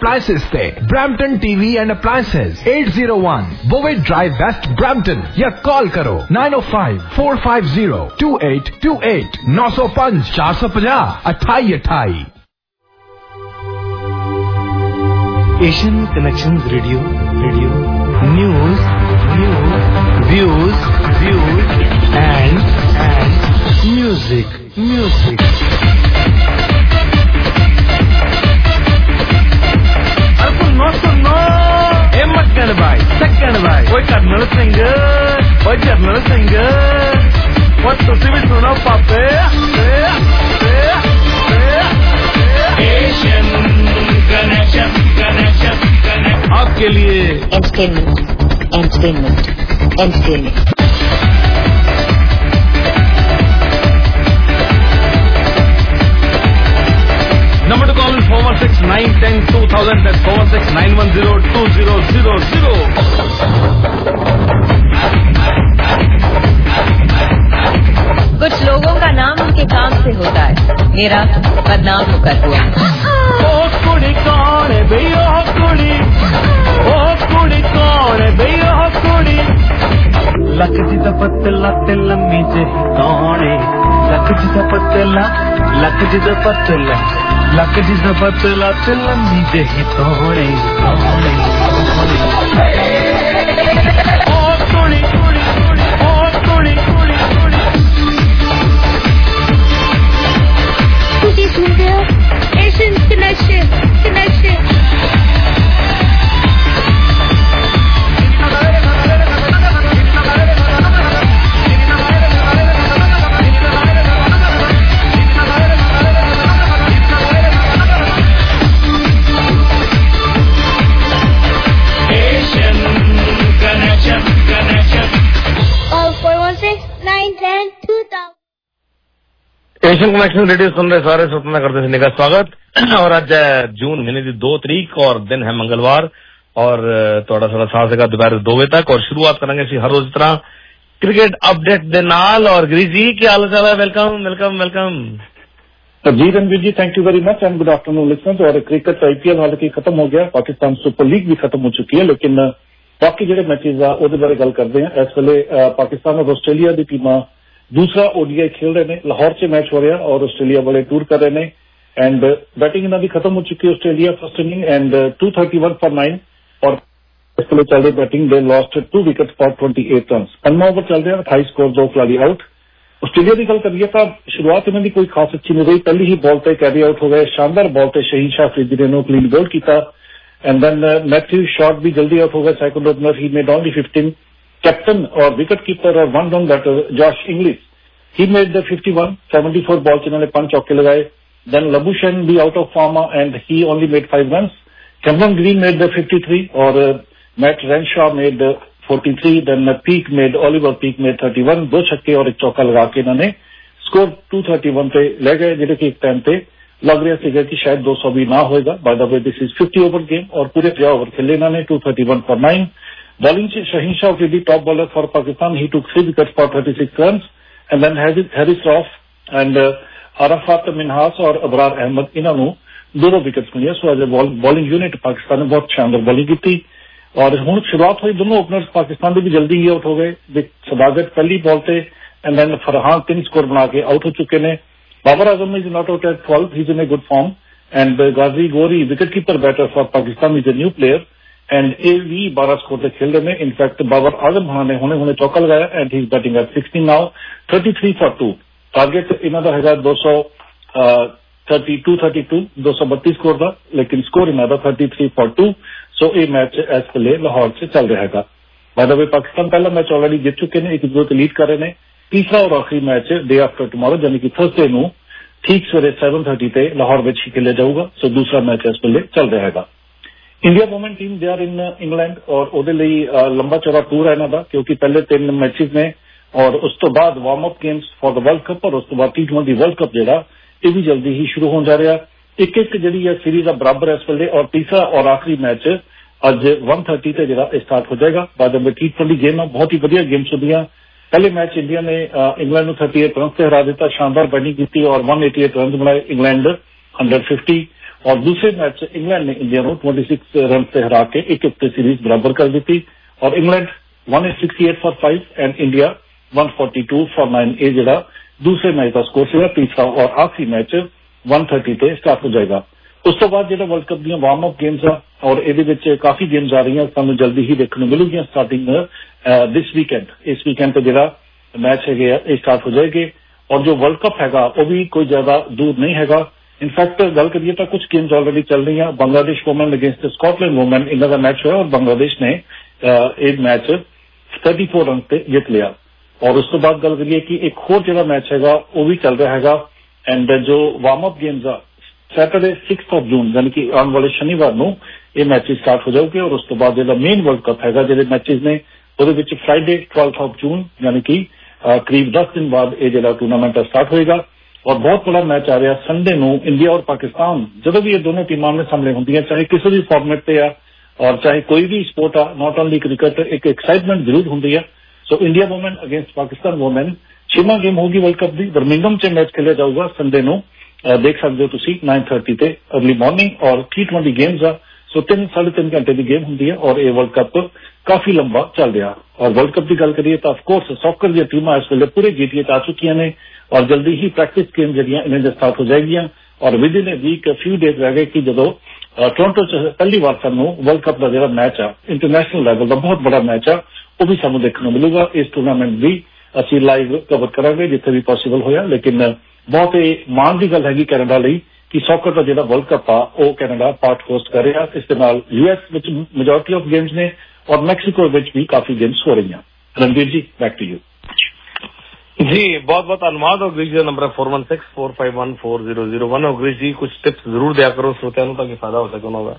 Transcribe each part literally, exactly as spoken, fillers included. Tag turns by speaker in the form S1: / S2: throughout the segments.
S1: appliances से Brampton T V and appliances eight oh one Bovett Drive West Brampton या call करो nine oh five four five zero two eight two eight nine oh five four five zero अठाई अठाई।
S2: Asian connections radio radio news news views views and and music music. अरे सुनो सुनो ए मक्कड़ भाई सक्कड़ भाई कोई कर्नल सिंह कोई जर्नल सिंह वो तुसी भी सुनो पापे एशियन कनेक्शन कनेक्शन कनेक्शन आपके लिए
S3: entertainment entertainment entertainment.
S2: Number to call is four one six nine one zero two thousand. That's four one six nine one zero two zero zero zero.
S3: कुछ लोगों का नाम उनके काम से होता है, मेरा बदनाम होकर हुआ।
S2: ओ कुड़ी कौन है भई ओ कुड़ी, ओ कुड़ी कौन है भई ओ कुड़ी। लक जी दा पतला ते लम्मी जेही कौन है, लक जी दा पतला लक जी दा पतला लक जी दा पतला ते लम्मी जेही कौन है कौन है। ओ कुड़ी कुड़ी कुड़ी ओ कुड़ी कुड़ी कुड़ी।
S4: तुझे सुन रहे हो Asian connection connection.
S2: Asian connection radio सुन रहे सारे सपना करते थे का स्वागत। और आज जून महीने की दो तारीख और दिन है मंगलवार और थोड़ा थोड़ा साल से का दोपहर दो बजे तक और शुरुआत करेंगे इसी हर रोज तरह क्रिकेट अपडेट दे नाल। और गिरीश जी क्या हाल चाल है? वेलकम वेलकम वेलकम
S5: जी Ranveer ji, thank you very much and good afternoon listeners. और क्रिकेट आईपीएल हालांकि खत्म हो गया, पाकिस्तान सुपर लीग भी खत्म हो चुकी है, लेकिन बाकी जो मैचेज आ ਉਹਦੇ ਬਾਰੇ ਗੱਲ ਕਰਦੇ हैं। इस वेले पाकिस्तान और आस्ट्रेलिया की टीमां दूसरा ओडीआई खेल रहे हैं, लाहौर से मैच हो रहा और आस्ट्रेलिया वाले टूर कर रहे हैं एंड बैटिंग इन्हों की खत्म हो चुकी है Australia first inning and two thirty one for nine और इस वेले चल रही batting they lost two wicket for twenty eight run. पंजा ओवर चल रहे हैं, अठाई स्कोर, दो खिलाड़ी आउट। आस्ट्रेलिया की गल करिए तो शुरुआत इन्हों की कोई खास अच्छी नहीं रही, पहली ही बॉल पर कैरी आउट हो गए, शानदार बॉल पर शहीन शाह अफरीदी ने क्लीन बोल्ड किया एंड देन मैथ्यू शॉट भी जल्दी आउट हो गए, second opener he made only fifteen. Captain और विकेट कीपर और one down batter Josh Inglis he made the fifty-one, seventy-four balls इन्होंने पांच चौके लगाए। Then Labuschagne be out of form and he only made five runs. Cameron Green made the fifty-three और uh, Matt Renshaw made the forty-three. Then uh, Peake made Oliver Peake made thirty-one. दो छक्के और एक चौका लगा के इन्होंने score two thirty one पे ले गए, जिसे कि एक टाइम पे लग रहा सीगा कि शायद दो सौ भी ना होगा। By the way this is fifty over game और पूरे पंजाह ओवर खेले इन्होंने two thirty one for nine. Bowling से Shaheen Shah Afridi top bowler for Pakistan, he took three wicket for thirty six run and then Harris Roff and uh, Arafat Minhas और अबरार अहमद इन्होंने दोनों wickets मिले। So as a bowling unit Pakistan ने बहुत शानदार bowling की और हुण शुरुआत हुई, दोनों ओपनर्स पाकिस्तान के भी जल्दी ही आउट हो गए। सदागत पहली बॉल पे एंड देन फरहान तीन स्कोर बना के आउट हो चुके हैं। Babar Azam is not out at twelve, he is in a good form and Ghazi Ghori wicket keeper batter for Pakistan is a new player and a भी बारह स्कोर से खेल रहे हैं। इनफैक्ट बाबर आजम खान ने हुणे हुणे चौका लगाया and he is batting at sixteen now, thirty three for two. Target इन्हों का है दो सौ थर्टी टू थर्टी टू दो सौ बत्तीस स्कोर का, लेकिन स्कोर इन्हों का thirty three for two. So ये मैच इस वेले लाहौर से चल रहा है। बाय द वे पाकिस्तान पहला मैच ऑलरेडी जीत चुके हैं, एक दो लीड कर रहे हैं। तीसरा और आखिरी मैच डे आफ्टर टुमारो यानी कि थर्सडे नूं ठीक सवेरे सैवन थर्टी पे लाहौर में ही खेलिया जाऊगा। सो दूसरा मैच इस वेले चल रहा है। India women team they are in England और ਉਹਦੇ ਲਈ लंबा चौड़ा टूर है इन्हों क्योंकि पहले तीन मैचेज ने और उस तो बाद warm up games for the world cup और उस तो बाद टी ट्वेंटी वर्ल्ड कप जो ये भी जल्दी ही शुरू हो जा रहा। एक एक जी सीरीज का बराबर है इस वेले और तीसरा और आखिरी मैच अज वन थर्टी से जो स्टार्ट हो जाएगा। बाद में टी ट्वेंटी गेम है, बहुत ही वधिया गेम्स होंगे। पहले मैच इंडिया ने इंग्लैंड को थर्टी एट रन से हरा दिता, शानदार बैटिंग की और वन एटी एट रन बनाए, इंग्लैंड हंड्रेड फिफ्टी। और दूसरे मैच इंग्लैंड ने इंडिया को छब्बीस रन से हरा के एक एक सीरीज बराबर कर दी थी और England one sixty eight for five and India one forty two for nine ये जरा दूसरे मैच का स्कोर सीगा तीसरा और आखिरी मैच वन थर्टी ते स्टार्ट हो जाएगा। उस तो बाद जो वर्ल्ड कप दी वार्म अप गेम्स आ और ये काफी गेम्स आ रही हैं सानू जल्दी ही देखने मिलूगी स्टार्टिंग दिस वीकेंड इस वीकेंड पे जो मैच है ये स्टार्ट हो जाएगी और जो वर्ल्ड कप हैगा वो भी कोई ज्यादा दूर नहीं हैगा। इनफैक्ट गल करिए तो कुछ गेम्स ऑलरेडी चल रही हैं। Bangladesh women against Scotland women इन्हों का मैच हुआ और बांग्लादेश ने एक मैच थर्टी फोर रन से जित लिया और उस तो बाद गल करिए कि एक होर जो मैच हैगा वो भी चल रहा हैगा एंड जो वार्म अप गेम्स आ सैटरडे सिक्स ऑफ जून यानी कि आने वाले शनिवार को ये मैचेस स्टार्ट हो जाओगे और उस तो बाद जो मेन वर्ल्ड कप हैगा जो मैचेस ने वो फ्राइडे ट्वेल्थ ऑफ जून यानी कि करीब दस दिन बाद ये जो टूर्नामेंट स्टार्ट होएगा और बहुत बड़ा मैच आ रहा संडे को इंडिया और पाकिस्तान जो भी ये दोनों टीम आमने सामने होंगी चाहे किसी भी फॉर्मेट पे आ और चाहे कोई भी स्पोर्ट आ नॉट ओनली क्रिकेट एक एक्साइटमेंट जरूर होंगी है। So India women against Pakistan women छेवां गेम होगी वर्ल्ड कप की बर्मिंघम च मैच खेलिया जाऊगा संडे को देख सकते हो तुसी नाइन थर्टी ते अर्ली मॉर्निंग और टी ट्वेंटी गेम्स आ सो तीन साढ़े तीन घंटे की गेम होंगी है और ये वर्ल्ड कप काफी लंबा चल रहा और वर्ल्ड कप की गल करिए तो ऑफकोर्स सॉकर दी टीम इस वेले पूरे जीटीए आ चुकी ने और जल्दी ही प्रैक्टिस गेम जड़ियां इन्हें स्टार्ट हो जाएगी और within a week few days रह गए कि जो टोरंटो च पहली बार सानू वर्ल्ड कप का जो मैच आ इंटरनेशनल लैवल का बहुत बड़ा मैच आ वो भी सानू देखने मिलेगा। इस टूर्नामेंट भी असी लाइव कवर करांगे जिथे भी पॉसिबल होया लेकिन बहुत ही मान की गल हैगी कैनेडा लई कि सॉकर का जो वर्ल्ड कप आ वो कैनेडा पार्ट होस्ट कर रहा इस US which majority of games ने और मैक्सीको विच भी काफी गेम्स हो रही हैं। Ranveer ji back to you.
S6: जी बहुत बहुत धन्यवाद। और Girish ji number four one six four five one four zero zero one और ग्रीश जी कुछ टिप्स जरूर दिया करो श्रोतियों ताकि फायदा हो सके उन्होंने।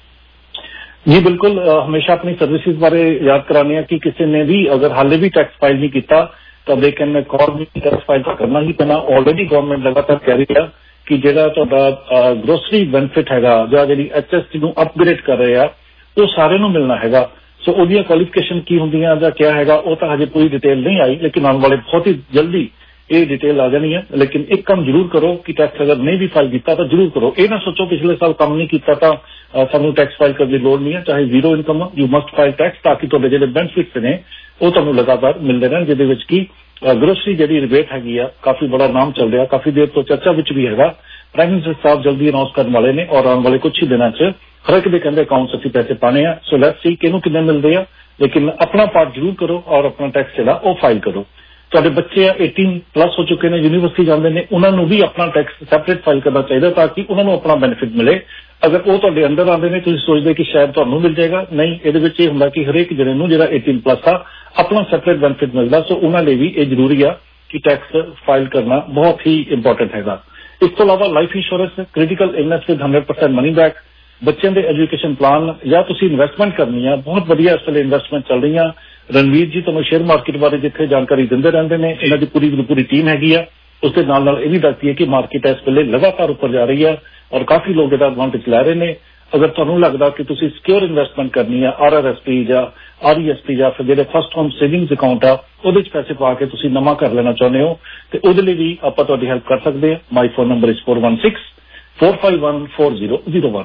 S5: जी बिल्कुल हमेशा अपनी सर्विसेज बारे याद कराने हैं कि किसी ने भी अगर हाले भी टैक्स फाइल नहीं किया तो दे कैन कॉल भी टैक्स फाइल तो करना ही पैना। ऑलरेडी गवर्नमेंट लगातार कह रही है कि जो ग्रोसरी बेनिफिट हैगा ਜਾਂ ਜਿਹੜੀ ਐਚਐਸਟੀ ਨੂੰ ਅਪਗ੍ਰੇਡ ਕਰ ਰਹੇ ਆ ਉਹ ਸਾਰੇ ਨੂੰ ਮਿਲਣਾ ਹੈਗਾ। ਸੋ ਉਹਦੀਆਂ ਕੁਆਲੀਫਿਕੇਸ਼ਨ ਕੀ ਹੁੰਦੀਆਂ ਜਾਂ ਕਿਆ ਹੈਗਾ ਉਹ ਤਾਂ ਹਜੇ ਪੂਰੀ ਡਿਟੇਲ ਨਹੀਂ ਆਈ लेकिन आने वाले बहुत ही जल्दी ये डिटेल आ जानी है। लेकिन एक काम जरूर करो कि टैक्स अगर नहीं भी फाइल किया तो जरूर करो। ये ना सोचो पिछले साल काम नहीं किया तो सानू टैक्स फाइल करने की लोड़ नहीं है। चाहे zero income you must file tax ताकि तुहाडे जिहड़े बेनिफिट्स ने वो तुहानू लगातार मिलते रहन जिहदे विच की ग्रोसरी जिहड़ी रिबेट हैगी आ काफी बड़ा नाम चल रहा काफी देर तो चर्चा विच भी हैगा। प्राइम मिनिस्टर साहब जल्दी अनाउंस करने वाले ने और आने वाले कुछ ही दिनों च हर एक दे कहंदे अकाउंट असीं पैसे पाने आ। सो लेट्स सी किहनूं किन्ने मिलदे आ लेकिन अपना पार्ट जरूर करो और अपना टैक्स जिहड़ा वो फाइल करो। तुहाडे बच्चे एटीन प्लस हो चुके हैं यूनिवर्सिटी जाते हैं उन्होंने भी अपना टैक्स सैपरेट फाइल करना चाहिए ताकि उन्होंने अपना बेनिफिट मिले। अगर वो तुहाडे अंदर आते हैं तुसीं सोचदे कि शायद तुहानूं मिल जाएगा नहीं इहदे विच इह हुंदा कि हरेक जणे नूं जिहड़ा एटीन प्लस आ अपना सैपरेट बेनिफिट मिलदा। सो उन्हां लई भी ये जरूरी आ कि टैक्स फाइल करना बहुत ही इंपॉर्टेंट हैगा। इस तो अलावा life insurance critical illness with hundred percent money back बच्चों के एजुकेशन प्लान या तुसीं इन्वेस्टमेंट करनी है बहुत वधिया इस वेले इन्वेस्टमेंट चल रही है। रणवीर जी तुहानूं शेयर मार्केट बारे जिथे जानकारी दिंदे रहंदे ने इन्हां दी पूरी दी पूरी टीम हैगी आ। उस दे नाल नाल इह भी दसदी है कि मार्केट इस वेले लगातार ऊपर जा रही है और काफी लोग इहदा एडवांटेज लै रहे हैं। अगर तुहानूं लगदा कि तुसीं सिक्योर इन्वेस्टमेंट करनी है आर आर एस पी या आर ई एस पी या फिर जिहड़े फर्स्ट होम सेविंग्स अकाउंट आ ਉਹਦੇ 'ਚ पैसे पा के तुसीं नवां कर लेना चाहुंदे हो तो ਉਹਦੇ ਲਈ भी ਆਪਾਂ ਤੁਹਾਡੀ ਹੈਲਪ ਕਰ ਸਕਦੇ ਹਾਂ। My phone number is four one six four five one four zero zero one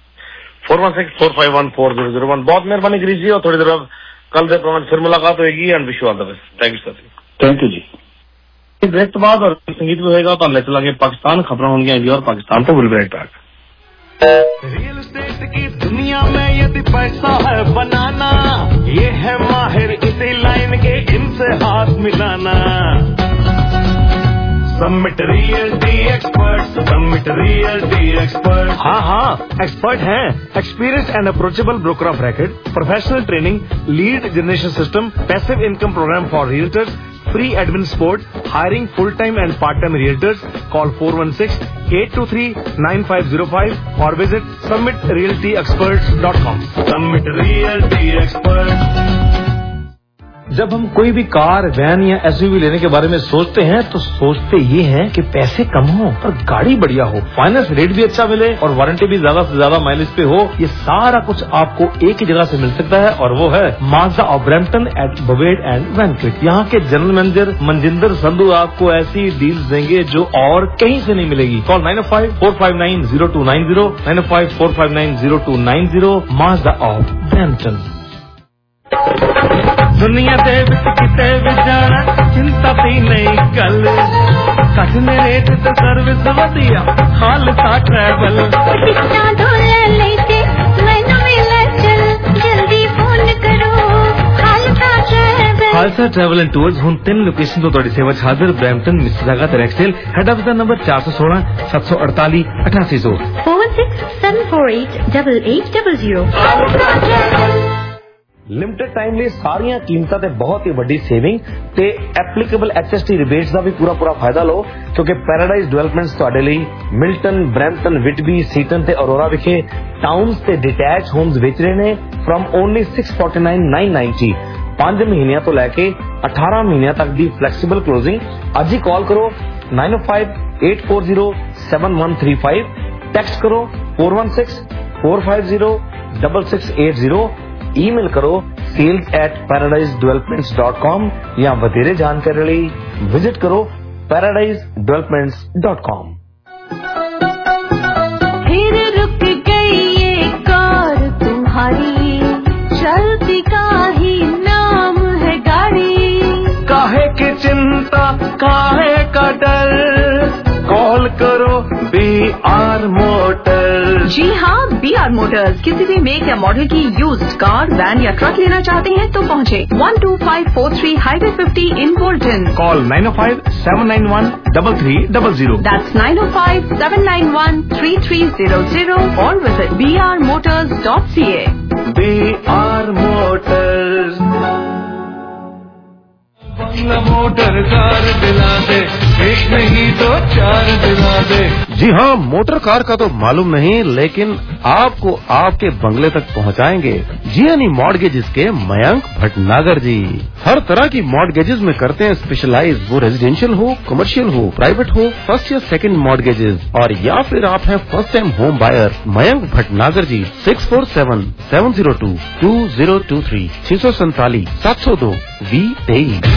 S6: four one six four five one four zero zero one. बहुत मेहरबानी गिरीश जी और थोड़ी देर बाद कल के प्रोग्राम फिर मुलाकात होगी and wish you all the best. Thank you sir.
S5: Thank you जी।
S6: ब्रेक तो बाद और संगीत भी होगा तो ले चलेंगे पाकिस्तान खबर होंगी इंडिया और पाकिस्तान तो will be right back.
S2: Real estate की दुनिया में यदि पैसा है बनाना ये है माहिर इसी लाइन के इनसे हाथ मिलाना। Submit realty expert submit realty expert. हाँ हाँ एक्सपर्ट हैं। Experience and approachable broker of record professional training lead generation system passive income program for realtors free admin support, hiring full-time and part-time realtors. Call four one six eight two three nine five zero five or visit summit realty experts dot com. Summit Realty Experts. जब हम कोई भी car, van या SUV लेने के बारे में सोचते हैं तो सोचते ये हैं कि पैसे कम हो पर गाड़ी बढ़िया हो, फाइनेंस रेट भी अच्छा मिले और वारंटी भी ज्यादा से ज्यादा माइलेज पे हो। ये सारा कुछ आपको एक ही जगह से मिल सकता है और वो है Mazda of Brampton at Bovaird and Van Kirk. यहाँ के जनरल मैनेजर मनजिंदर संधू आपको ऐसी डील्स देंगे जो और कहीं से नहीं मिलेगी। Call nine oh five four five nine zero two nine zero, nine oh five four five nine zero two nine zero. Mazda of Brampton. दुनिया दे विच किते भी जाना चिंता दी नहीं गल, कटने रेट ते सर्विस वधिया खालसा ट्रैवल।
S4: टिकटां डोले लेते मैनू मिले चल, जल्दी फोन करो Khalsa travel.
S2: Khalsa travel and tours हुण तीन लोकेशन तो तुहाडी सेवा च हाजिर, ब्रैम्पटन, मिसिसागा ते रैक्सडेल। हेड ऑफिस दा नंबर चार सौ सोलह सत्त सौ अड़ताली अठासी सौ
S4: four six seven four eight double eight double zero.
S2: Limited time ਲਈ ਸਾਰੀਆਂ ਕੀਮਤਾਂ ਤੇ ਬਹੁਤ ਹੀ ਵੱਡੀ ਸੇਵਿੰਗ ਤੇ ਐਪਲੀਕੇਬਲ ਐਚਐਸਟੀ ਰਿਬੇਟਸ ਦਾ ਵੀ ਪੂਰਾ ਪੂਰਾ ਫਾਇਦਾ ਲਓ, ਕਿਉਂਕਿ ਪੈਰਾਡਾਈਜ਼ ਡਿਵੈਲਪਮੈਂਟਸ ਤੁਹਾਡੇ ਲਈ ਮਿਲਟਨ, ਬ੍ਰੈਂਪਟਨ, ਵਿਟਬੀ, ਸੀਟਨ ਤੇ ਅਰੋਰਾ ਵਿਖੇ ਟਾਊਨਸ ਤੇ ਡਿਟੈਚ ਹੋਮਸ ਵੇਚ ਰਹੇ ਨੇ from only six forty nine nine ninety. ਪੰਜ ਮਹੀਨਿਆਂ ਤੋਂ ਲੈ ਕੇ ਅਠਾਰਾਂ ਮਹੀਨਿਆਂ ਤੱਕ ਦੀ ਫਲੈਕਸੀਬਲ ਕਲੋਜ਼ਿੰਗ। ਅੱਜ ਹੀ ਕਾਲ ਕਰੋ nine oh five eight four zero seven one three five, text ਕਰੋ four one six four five zero six six eight zero, email करो sales at paradise developments dot com या वधेरे जानकारी ਲਈ visit करो पैराडाइज डेवलपमेंट्स डॉट कॉम।
S4: फिर रुक गई ये कार तुम्हारी, चलती का ही नाम है गाड़ी।
S2: काहे की चिंता, काहे का डर, कॉल करो बी आर मोटर्स।
S3: जी हाँ, बी आर मोटर्स किसी भी मेक या मॉडल की यूज्ड कार, वैन या ट्रक लेना चाहते हैं तो पहुँचे one two five four three highway fifty in Bolton.
S2: Call nine oh five seven nine one double three double zero.
S3: That's nine oh five seven nine one three three zero zero or visit b r motors dot c a।
S2: B R motors. Motor car दिला दे, एक नहीं तो चार दिला दे। जी हाँ, motor car का तो मालूम नहीं, लेकिन आपको आपके बंगले तक पहुँचाएंगे जीएनई मॉर्गेजेस के मयंक भटनागर जी। हर तरह की मॉर्गेजेस में करते हैं स्पेशलाइज, वो रेजिडेंशियल हो, कमर्शियल हो, प्राइवेट हो, फर्स्ट या सेकंड मॉर्गेजेस, और या फिर आप हैं first time home buyer. Mayank Bhatnagar ji six four seven seven zero two two zero two three छह सौ सैतालीस सात सौ दो वी तेईस।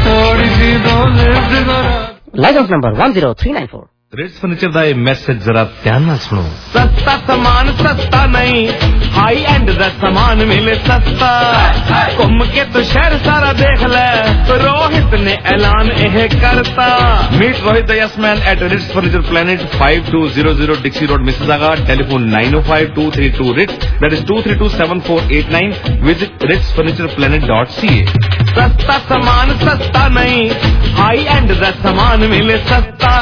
S7: Licence number one zero three nine four.
S2: Ritz furniture का ये मैसेज जरा ध्यान ना सुनो। सस्ता सामान सस्ता नहीं, हाई एंड दा सामान मिले सस्ता। घूम के तो शहर सारा देख ले, रोहित ने ऐलान यह करता। Meet Rohit the yes man at Ritz furniture planet five two zero zero Dixie Road Mississauga. Telephone nine oh five two three two Ritz, that is two three two seven four eight nine. Visit Ritz furniture planet dot C A. सस्ता सामान सस्ता नहीं, high and दा सामान मिले सस्ता।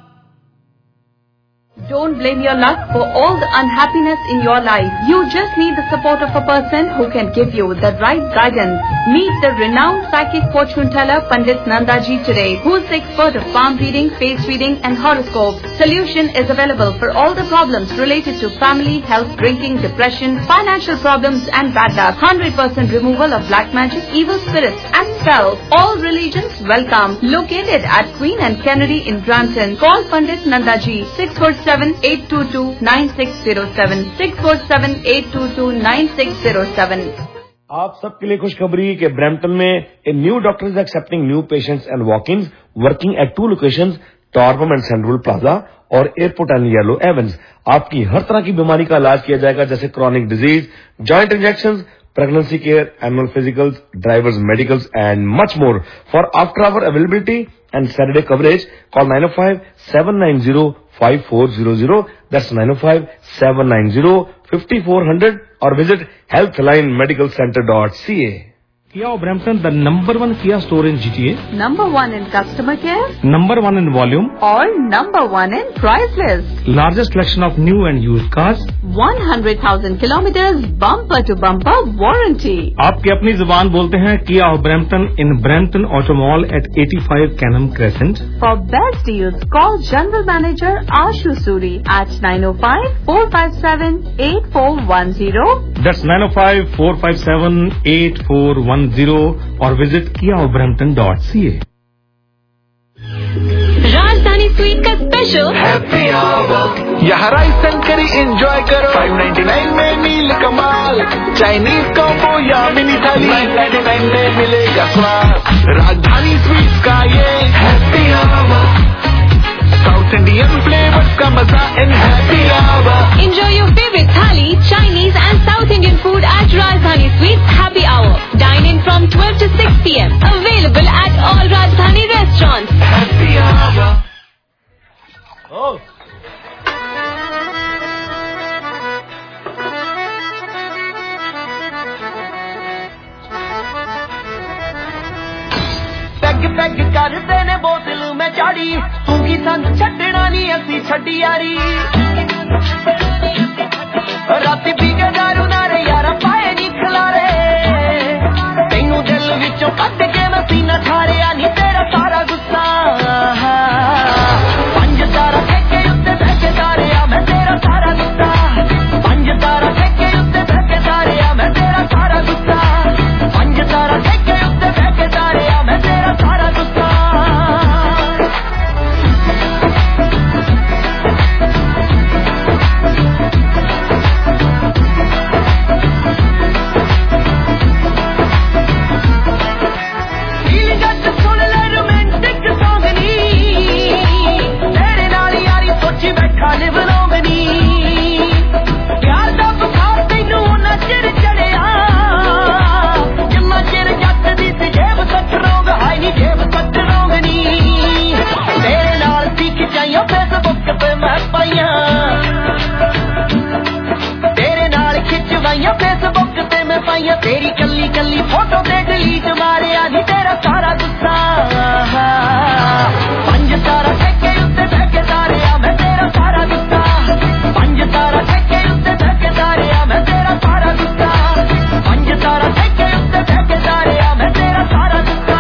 S3: Don't blame your luck for all the unhappiness in your life. You just need the support of a person who can give you the right guidance. Meet the renowned psychic fortune teller Pandit Nandaji today, who is the expert of palm reading, face reading and horoscope. Solution is available for all the problems related to family, health, drinking, depression, financial problems and bad luck. one hundred percent removal of black magic, evil spirits and spells. All religions welcome. Located at Queen and Kennedy in Brampton. Call Pandit Nandaji six four seven eight two two nine six zero seven six four seven eight two two nine six zero seven।
S2: आप सबके लिए खुशखबरी कि Brampton में a new doctor is accepting new patients and walk-ins working at two locations, Torbram and Central Plaza और Airport and Yellow Avens. आपकी हर तरह की बीमारी का इलाज किया जाएगा, जैसे chronic disease, joint injections, pregnancy care, annual physicals, drivers medicals and much more. For after hour availability and Saturday coverage, call nine oh five seven nine zero five four zero zero. That's nine oh five seven nine zero five four zero zero or visit healthline medical center dot c a. Kia of Brampton, the number one Kia store in G T A.
S3: Number one in customer care.
S2: Number one in volume.
S3: Or number one in price list.
S2: Largest selection of new and used cars.
S3: one hundred thousand kilometers bumper to bumper warranty.
S2: आपकी अपनी जुबान बोलते हैं Kia of Brampton in Brampton Auto Mall at eighty-five Canham Crescent.
S3: For best deals, call General Manager Ashu Suri at nine oh five four five seven eight four one zero.
S2: That's nine oh five, four five seven, eight four one zero or visit kia brampton dot c a.
S4: Rajdhani sweet का special
S1: happy hour यहाँ rice and curry enjoy करो five ninety nine में Neel Kamal Chinese combo या mini thali nine ninety nine में मिलेगा स्वाद Rajdhani sweet का ये happy hour South Indian flavours का मजा इन happy hour
S4: Enjoy your favorite thali, Chinese and South Indian food at Rajdhani Sweets Happy Hour. Dine in from twelve to six p m. Available at all Rajdhani restaurants.
S1: Happy hour
S2: Oh.
S8: Peg peg ਕਰਦੇ ਨੇ ਬੋਤਲ ਮੈਂ ਚਾੜੀ ਤੂੰ ਕੀ ਸਾਨੂੰ ਛੱਡਣਾ ਨਹੀਂ ਅਸੀਂ ਛੱਡੀ ਯਾਰੀ ਰਾਤੀ ਪੀ ਕੇ ਦਾਰੂ ਨਾਲ ਯਾਰਾ ਪਾਏ ਨਹੀਂ ਖਲਾਰੇ ਤੈਨੂੰ ਦਿਲ ਵਿੱਚੋਂ ਕੱਢ ਕੇ ਮੈਂ ਸੀਨਾ ਠਾਰਿਆ ਨਹੀਂ ਤੇਰਾ ਸਾਰਾ ਗੁੱਸਾ ਪੰਜ ਤਾਰਾ ਠੇਕੇ ਉੱਤੇ ਬਹਿ ਕੇ ਤਾਰਿਆ ਮੈਂ ਤੇਰਾ ਸਾਰਾ ਗੁੱਸਾ ਪੰਜ ਤਾਰਾ ਠੇਕੇ ਉੱਤੇ ਬਹਿ ਕੇ ਤਾਰਿਆ ਮੈਂ ਤੇਰਾ ਸਾਰਾ ਗੁੱਸਾ ਪੰਜ ਤਾਰਾ ਠੇਕੇ ਉੱਤੇ ਬਹਿ ਕੇ ਤਾਰਿਆ ਮੈਂ ਤੇਰਾ ਸਾਰਾ ਗੁੱਸਾ तेरी कल्ली कल्ली फोटो ते डिलीट मारिया नी तेरा सारा गुस्सा पंज तारा ठेके उत्ते बह के तारिया मैं तेरा सारा गुस्सा पंज तारा ठेके उत्ते बह के तारिया मैं तेरा सारा गुस्सा पंज तारा ठेके उत्ते बह के तारिया मैं तेरा सारा गुस्सा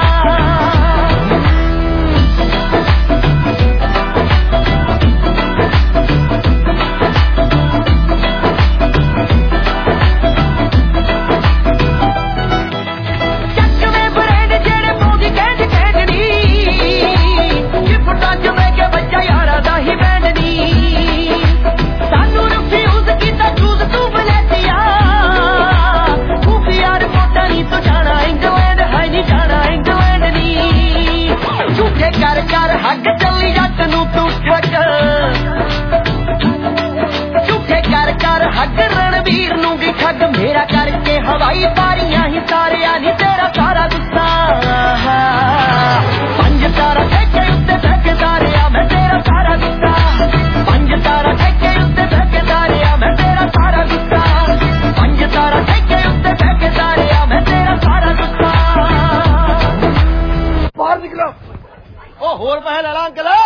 S8: मेरा करके हवाई पारियां ही तारिया नी तेरा सारा गुस्सा पंज तारा ठेके उत्ते बह के तारिया मैं तेरा सारा गुस्सा पंज तारा ठेके उत्ते बह के तारिया मैं तेरा सारा गुस्सा पंज तारा ठेके उत्ते बह के तारिया मैं तेरा सारा गुस्सा बाहर निकलो ओ होर पहल ऐलान करा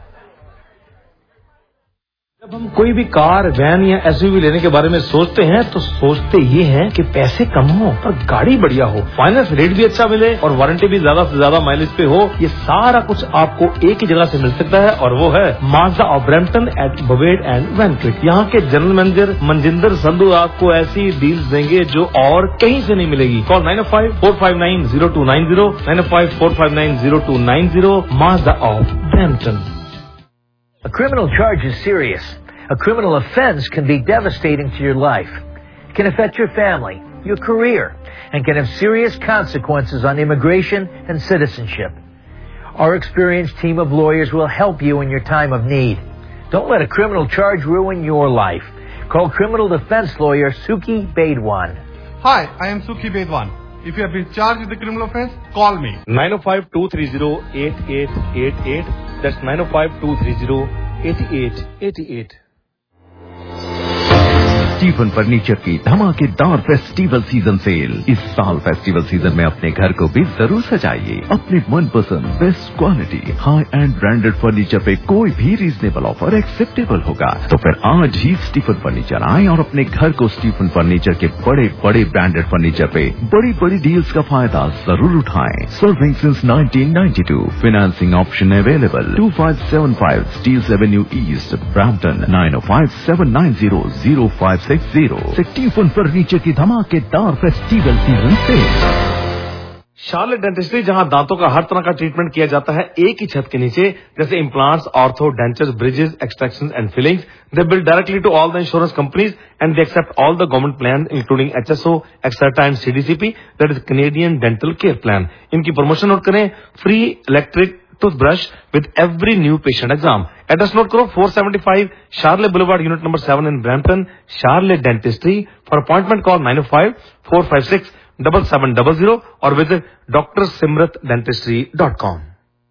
S2: जब हम कोई भी कार वैन या एसयूवी लेने के बारे में सोचते हैं तो सोचते ये हैं कि पैसे कम हो पर गाड़ी बढ़िया हो, फाइनेंस रेट भी अच्छा मिले और वारंटी भी ज्यादा से ज्यादा माइलेज पे हो। ये सारा कुछ आपको एक ही जगह से मिल सकता है और वो है Mazda of Brampton at Bovaird and Vancliff. यहाँ के जनरल मैनेजर मनजिंदर संधू आपको ऐसी डील्स देंगे जो और कहीं से नहीं मिलेगी। Call nine oh five, four five nine, zero two nine zero, nine oh five, four five nine, zero two nine zero, Mazda of Brampton.
S9: A criminal charge is serious. A criminal offense can be devastating to your life. It can affect your family, your career, and can have serious consequences on immigration and citizenship. Our experienced team of lawyers will help you in your time of need. Don't let a criminal charge ruin your life. Call criminal defense lawyer Suki Bedwan.
S10: Hi, I am Suki Bedwan. If you have been charged with a criminal offense, call me.
S2: nine oh five, two three zero, eight eight eight eight. That's nine oh five, two three zero, eight eight eight eight.
S11: Stephen furniture की धमाकेदार festival season cell. इस साल festival season में अपने घर को भी जरूर सजाइए अपने मनपसंद best quality high and branded furniture पे कोई भी रीजनेबल ऑफर एक्सेप्टेबल होगा। तो फिर आज ही स्टीफन फर्नीचर आए और अपने घर को स्टीफन फर्नीचर के बड़े बड़े ब्रांडेड फर्नीचर पे बड़ी बड़ी डील्स का फायदा जरूर उठाएं। Serving since nineteen ninety two, financing option available. Two five seven five Steeles Avenue East, Brampton. Nine oh five, seven nine zero, zero five six zero. Stephen furniture की धमाकेदार festival season sale.
S6: Charlotte dentistry, जहां दांतों का हर तरह का treatment किया जाता है एक ही छत के नीचे, जैसे implants, ortho, dentures, bridges, extractions and fillings. They bill directly to all the insurance companies and they accept all the government plans including H S O, Exerta and C D C P, that is Canadian Dental Care Plan. इनकी promotion note करें, free electric toothbrush with every new patient exam. Address note करो, four seventy-five Charlotte Boulevard, unit number seven in Brampton, Charlotte Dentistry. For appointment call nine oh five, four five six, seven seven zero zero or visit d r simrat dentistry dot com.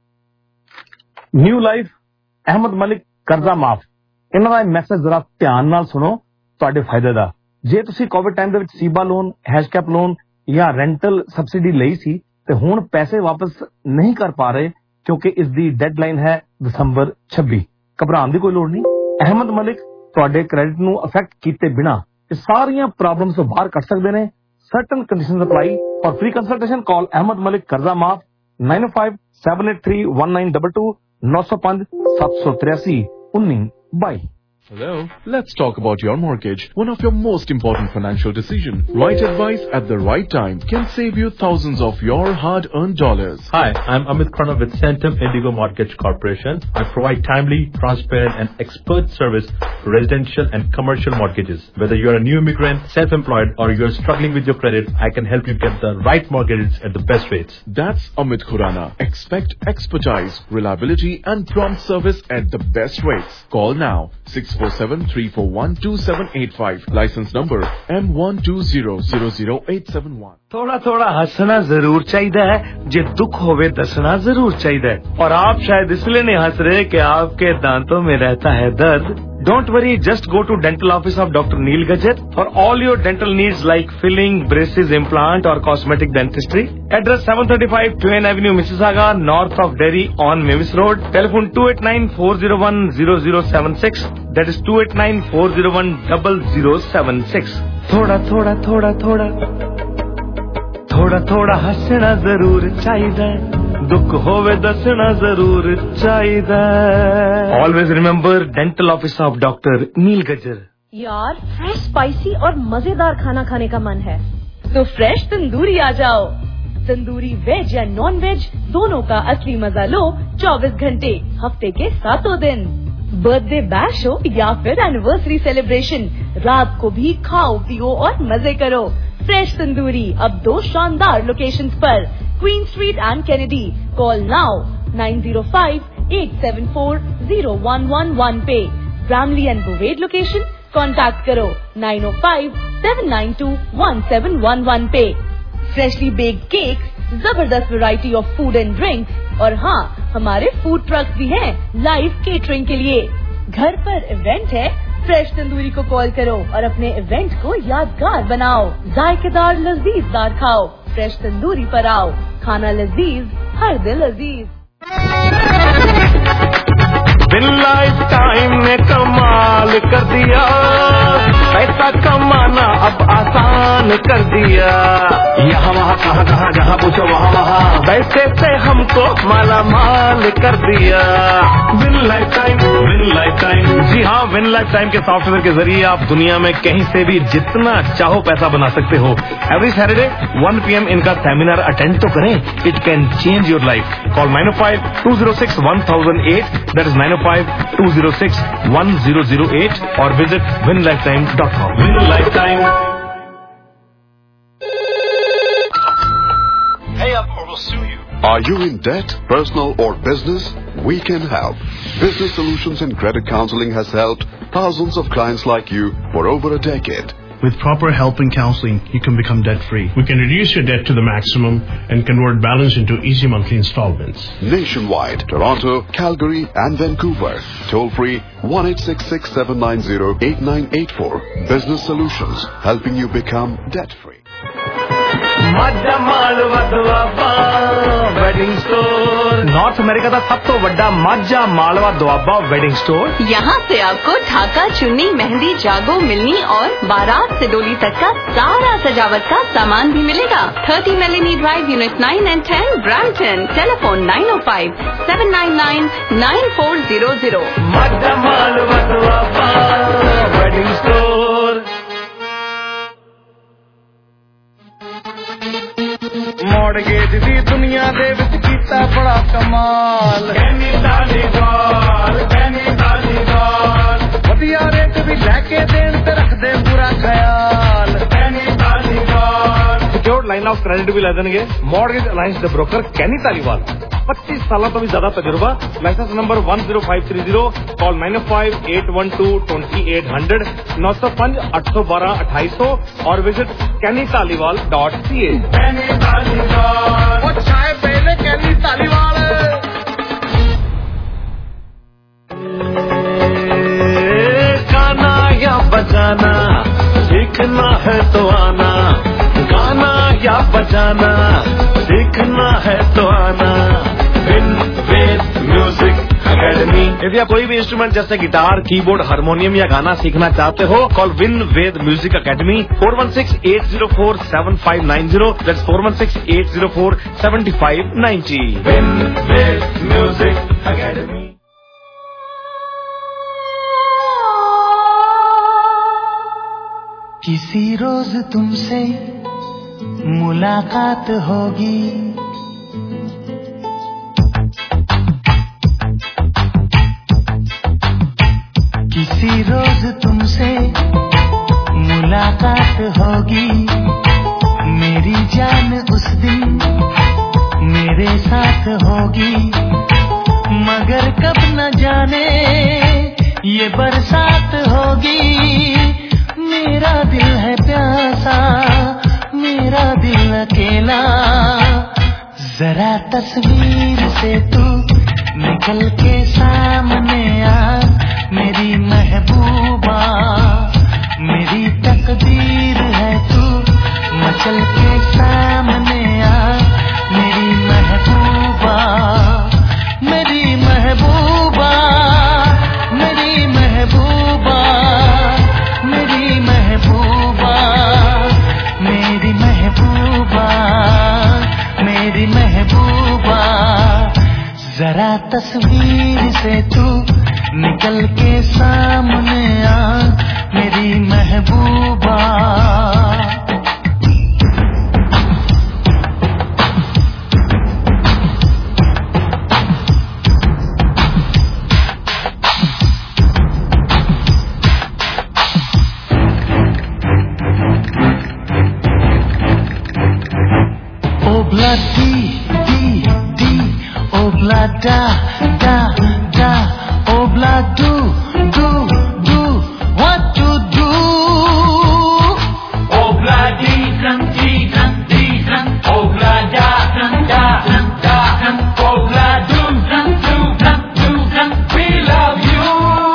S12: New Life, Ahmed Malik Karza Maaf. ਇਹਨਾਂ ਦਾ message ਜ਼ਰਾ ਧਿਆਨ ਨਾਲ ਸੁਣੋ, ਤੁਹਾਡੇ ਫਾਇਦੇ ਦਾ. ਜੇ ਤੁਸੀਂ Covid time ਦੇ ਵਿੱਚ ਸੀਬਾ ਲੋਨ, ਹੈਸ਼ਕੈਪ ਲੋਨ ਜਾਂ ਰੈਂਟਲ ਸਬਸਿਡੀ ਲਈ ਸੀ ਤੇ ਹੁਣ ਪੈਸੇ ਵਾਪਸ ਨਹੀਂ ਕਰ ਪਾ ਰਹੇ ਕਿਉਂਕਿ ਇਸ ਦੀ ਡੈਡਲਾਈਨ ਹੈ ਦਸੰਬਰ ਛੱਬੀ. ਘਬਰਾਉਣ ਦੀ ਕੋਈ ਲੋੜ ਨਹੀਂ. ਅਹਿਮਦ ਮਲਿਕ ਤੁਹਾਡੇ ਕ੍ਰੈਡਿਟ ਨੂੰ ਅਫੈਕਟ ਕੀਤੇ ਬਿਨਾ ਇਹ ਸਾਰੀਆਂ ਪ੍ਰੋਬਲਮਸ ਤੋਂ ਬਾਹਰ ਕੱਢ ਸਕਦੇ ਨੇ. Certain conditions apply. For free consultation call Ahmed Malik Karza Maaf nine oh five, seven eight three, one nine two two, nine oh five, seven three three, nineteen Bye.
S11: Hello. Let's talk about your mortgage. One of your most important financial decisions. Right advice at the right time can save you thousands of your hard-earned dollars.
S13: Hi, I'm Amit Karna with Centum Indigo Mortgage Corporation. I provide timely, transparent and expert service for residential and commercial mortgages. Whether you're a new immigrant, self-employed or you're struggling with your credit, I can help you get the right mortgages at the best rates.
S11: That's Amit Khurana. Expect expertise, reliability and prompt service at the best rates. Call now. six four seven, three four one, two seven eight five. License number M one two zero zero zero eight seven one.
S2: थोड़ा थोड़ा हंसना जरूर चाहिए है, जे दुख होवे दसना जरूर चाहिए. और आप शायद इसलिए नहीं हंस रहे कि आपके दांतों में रहता है दर्द. Don't worry, just go to dental office of Doctor Neil Gajjar for all your dental needs like filling, braces, implant or cosmetic dentistry. Address seven thirty-five Twain Avenue, Mississauga, north of Derry on Mavis Road. Telephone two eight nine, four oh one, zero zero seven six. That is two eight nine, four oh one, zero zero seven six. थोड़ा थोड़ा थोड़ा थोड़ा थोड़ा थोड़ा हंसना जरूर चाहिए, दुख होवे दसना जरूर चाहिए. Always remember dental office of Doctor Neil Gajjar.
S14: यार फ्रेश, स्पाइसी और मजेदार खाना खाने का मन है तो फ्रेश तंदूरी आ जाओ. तंदूरी वेज या नॉन वेज दोनों का असली मजा लो चौबीस घंटे हफ्ते के सातों दिन. बर्थडे बैश हो या फिर एनिवर्सरी सेलिब्रेशन, रात को भी खाओ पियो और मजे करो. फ्रेश तंदूरी अब दो शानदार लोकेशंस पर, Queen Street and Kennedy. Call now nine oh five, eight seven four, zero one one one पे. Bramalea and Bovaird location contact करो nine oh five, seven nine two, one seven one one पे. Freshly baked cake, जबरदस्त variety of food and drinks और हाँ हमारे food trucks भी हैं live catering के लिए. घर पर इवेंट है, फ्रेश तंदूरी को कॉल करो और अपने इवेंट को यादगार बनाओ. जायकेदार लजीजदार खाओ, फ्रेश तंदूरी पर आओ. खाना लजीज, हर दिल अजीज.
S2: बिन लाइफ टाइम ने कमाल कर दिया, पैसा कमाना अब आसान कर दिया. यहाँ वहाँ कहाँ कहाँ जहाँ पूछो वहाँ वहाँ पैसे से हमको माला माल कर दिया. Win life time, win life time. जी हाँ, विन लाइफ टाइम के सॉफ्टवेयर के जरिए आप दुनिया में कहीं से भी जितना चाहो पैसा बना सकते हो. Every Saturday one p m इनका सेमिनार अटेंड तो करें. It can change your life. Call nine oh five, two oh six, one thousand eight. That is nine oh five, two oh six, one thousand eight or visit win lifetime dot com. Win Lifetime.
S15: Pay up or we'll sue you. Are you in debt, personal or business? We can help. Business Solutions and Credit Counseling has helped thousands of clients like you for over a decade.
S16: With proper help and counseling, you can become debt-free. We can reduce your debt to the maximum and convert balance into easy monthly installments.
S15: Nationwide, Toronto, Calgary and Vancouver. Toll free one eight six six, seven nine zero, eight nine eight four. Business Solutions, helping you become debt-free.
S2: Majha Malwa Doaba wedding store. North America का सब तो बड़ा माझा Malwa Doaba wedding store.
S3: यहाँ से आपको ढाका, चुन्नी, मेहंदी, जागो, मिलनी और बारात से डोली तक का सारा सजावट का सामान भी मिलेगा. Thirty Melanie drive, unit nine and ten, Brampton. Telephone nine oh five, seven nine nine, nine four zero zero.
S2: Majha Malwa Doaba wedding store.
S17: Mortgage ਦੀ ਦੁਨੀਆ ਦੇ ਵਿੱਚ ਕੀਤਾ ਬੜਾ ਕਮਾਲ ਕੈਨੀ ਧਾਲੀਵਾਲ ਕੈਨੀ ਧਾਲੀਵਾਲ ਵਧੀਆ ਰੇਟ ਵੀ ਲੈ ਕੇ ਦੇਣ ਤੇ ਰੱਖਦੇ ਪੂਰਾ ਖਿਆਲ Kenny Dhaliwal
S6: secured line of credit ਵੀ ਲੈ ਦੇਣਗੇ ਮੌਰਗੇਜ ਅਲਾਈਅੰਸ ਦੇ ਬ੍ਰੋਕਰ ਕੈਨੀ ਧਾਲੀਵਾਲ पच्चीस सालों तो भी ज्यादा तजुर्बा licence number one zero five three zero call nine five eight one two twenty eight hundred नौ सौ पांच आठ सौ बारह अट्ठाईस सौ और visit Kenny Dhaliwal dot C A
S17: Kenny Dhaliwal वो चाय पहले कैनी तालीवाल
S2: गाना या बजाना सीखना है तो आना गाना या बजाना सीखना है तो आना विन वेद म्यूजिक अकेडमी।
S6: यदि आप कोई भी इंस्ट्रूमेंट जैसे गिटार कीबोर्ड हारमोनियम या गाना सीखना चाहते हो call Vin Ved music academy four one six eight zero four seven five nine zero that's four one six eight zero four seventy five ninety.
S2: Vin Ved music academy.
S17: किसी रोज तुमसे मुलाकात होगी किसी रोज तुमसे मुलाकात होगी मेरी जान उस दिन मेरे साथ होगी मगर कब न जाने ये बरसात होगी मेरा दिल है प्यासा मेरा दिल अकेला जरा तस्वीर से तू निकल के सामने आ मेरी महबूबा मेरी तकदीर है तू मचल के सामने आ मेरी महबूबा मेरी महबूबा मेरी महबूबा मेरी महबूबा मेरी महबूबा मेरी महबूबा जरा तस्वीर से तू निकल के सामने आ मेरी महबूबा। Obla di di di, obla da da da, obla do do do, what to do? Obla di dan di dan di dan, obla da dan da dan da dan, obla do dan do dan do dan, we love you.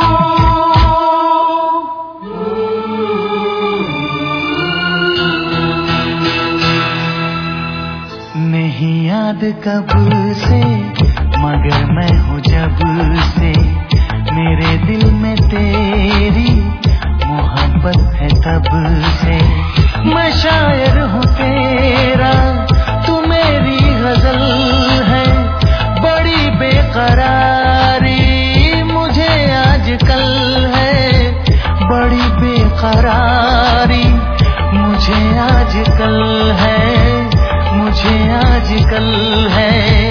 S17: नहीं याद कब से मगर मैं हूँ जब से मेरे दिल में तेरी मोहब्बत है तब से मैं शायर हूँ तेरा तू मेरी गजल है बड़ी बेकरारी मुझे आजकल है बड़ी बेकरारी मुझे आजकल है मुझे आजकल है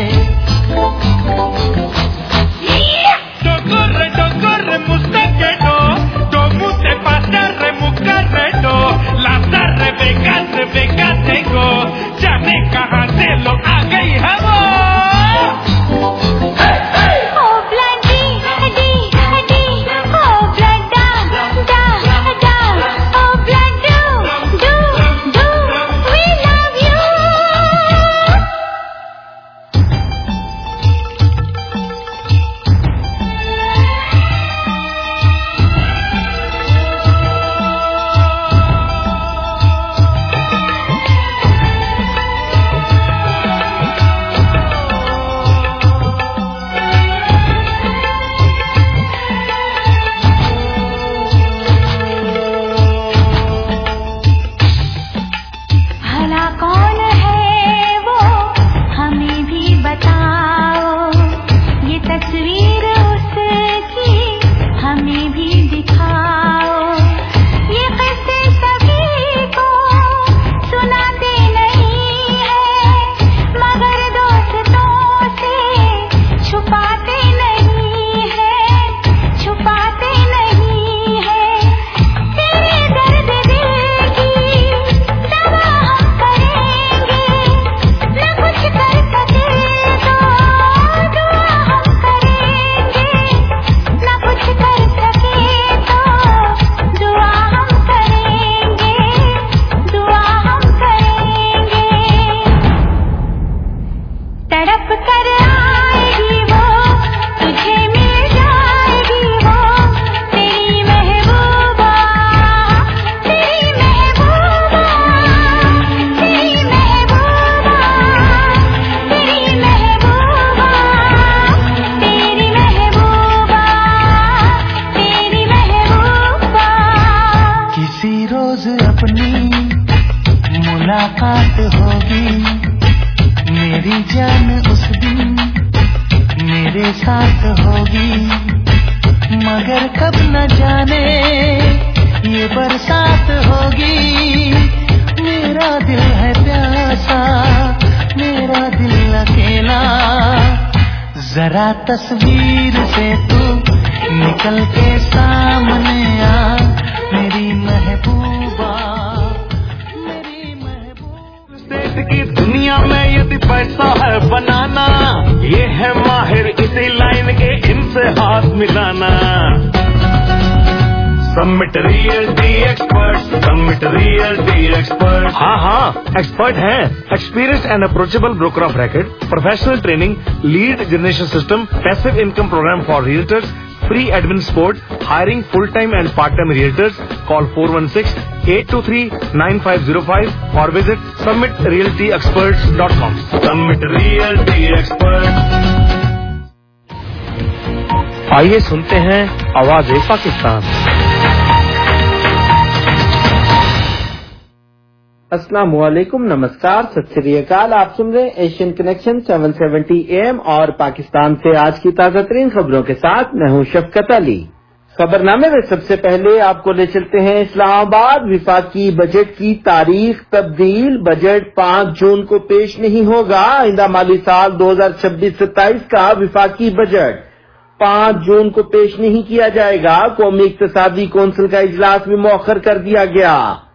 S2: Corre, corre, mustaquero, como te pasa, remucarredo, la tarde, vegate, vegate, go, ya me cajaste lo haga y jabo.
S8: मुलाकात होगी मेरी जान उस दिन मेरे साथ होगी मगर कब न जाने ये बरसात होगी मेरा दिल है प्यासा मेरा दिल अकेला जरा तस्वीर से तू निकल के सामने आ मेरी महबूबा मेरी महबूबा।
S2: स्टेट की दुनिया में यदि पैसा है बनाना ये है माहिर इसी लाइन के इनसे हाथ मिलाना submit realty expert submit realty expert हाँ हाँ एक्सपर्ट हैं experience and approachable broker of record professional training lead generation system passive income program for realtors free admin support, hiring full-time and part-time realtors. Call four one six, eight two three, nine five zero five or visit summit realty experts dot com. Summit Realty Experts. आइए सुनते हैं आवाज़ पाकिस्तान।
S18: अस्सलाम वालेकुम, नमस्कार, सत श्री अकाल। आप सुन रहे हैं एशियन कनेक्शन सात सौ सत्तर ए एम और पाकिस्तान से आज की ताजा तरीन खबरों के साथ मैं हूं शफकत अली। खबरनामे में सबसे पहले आपको ले चलते हैं इस्लामाबाद। विफाकी बजट की तारीख तब्दील, बजट पाँच जून को पेश नहीं होगा। आइंदा माली साल दो हजार छब्बीस सत्ताईस का विफाकी बजट पाँच जून को पेश नहीं किया जाएगा। कौमी इक्तिसादी कौंसिल का इजलास भी मौखर कर दिया गया।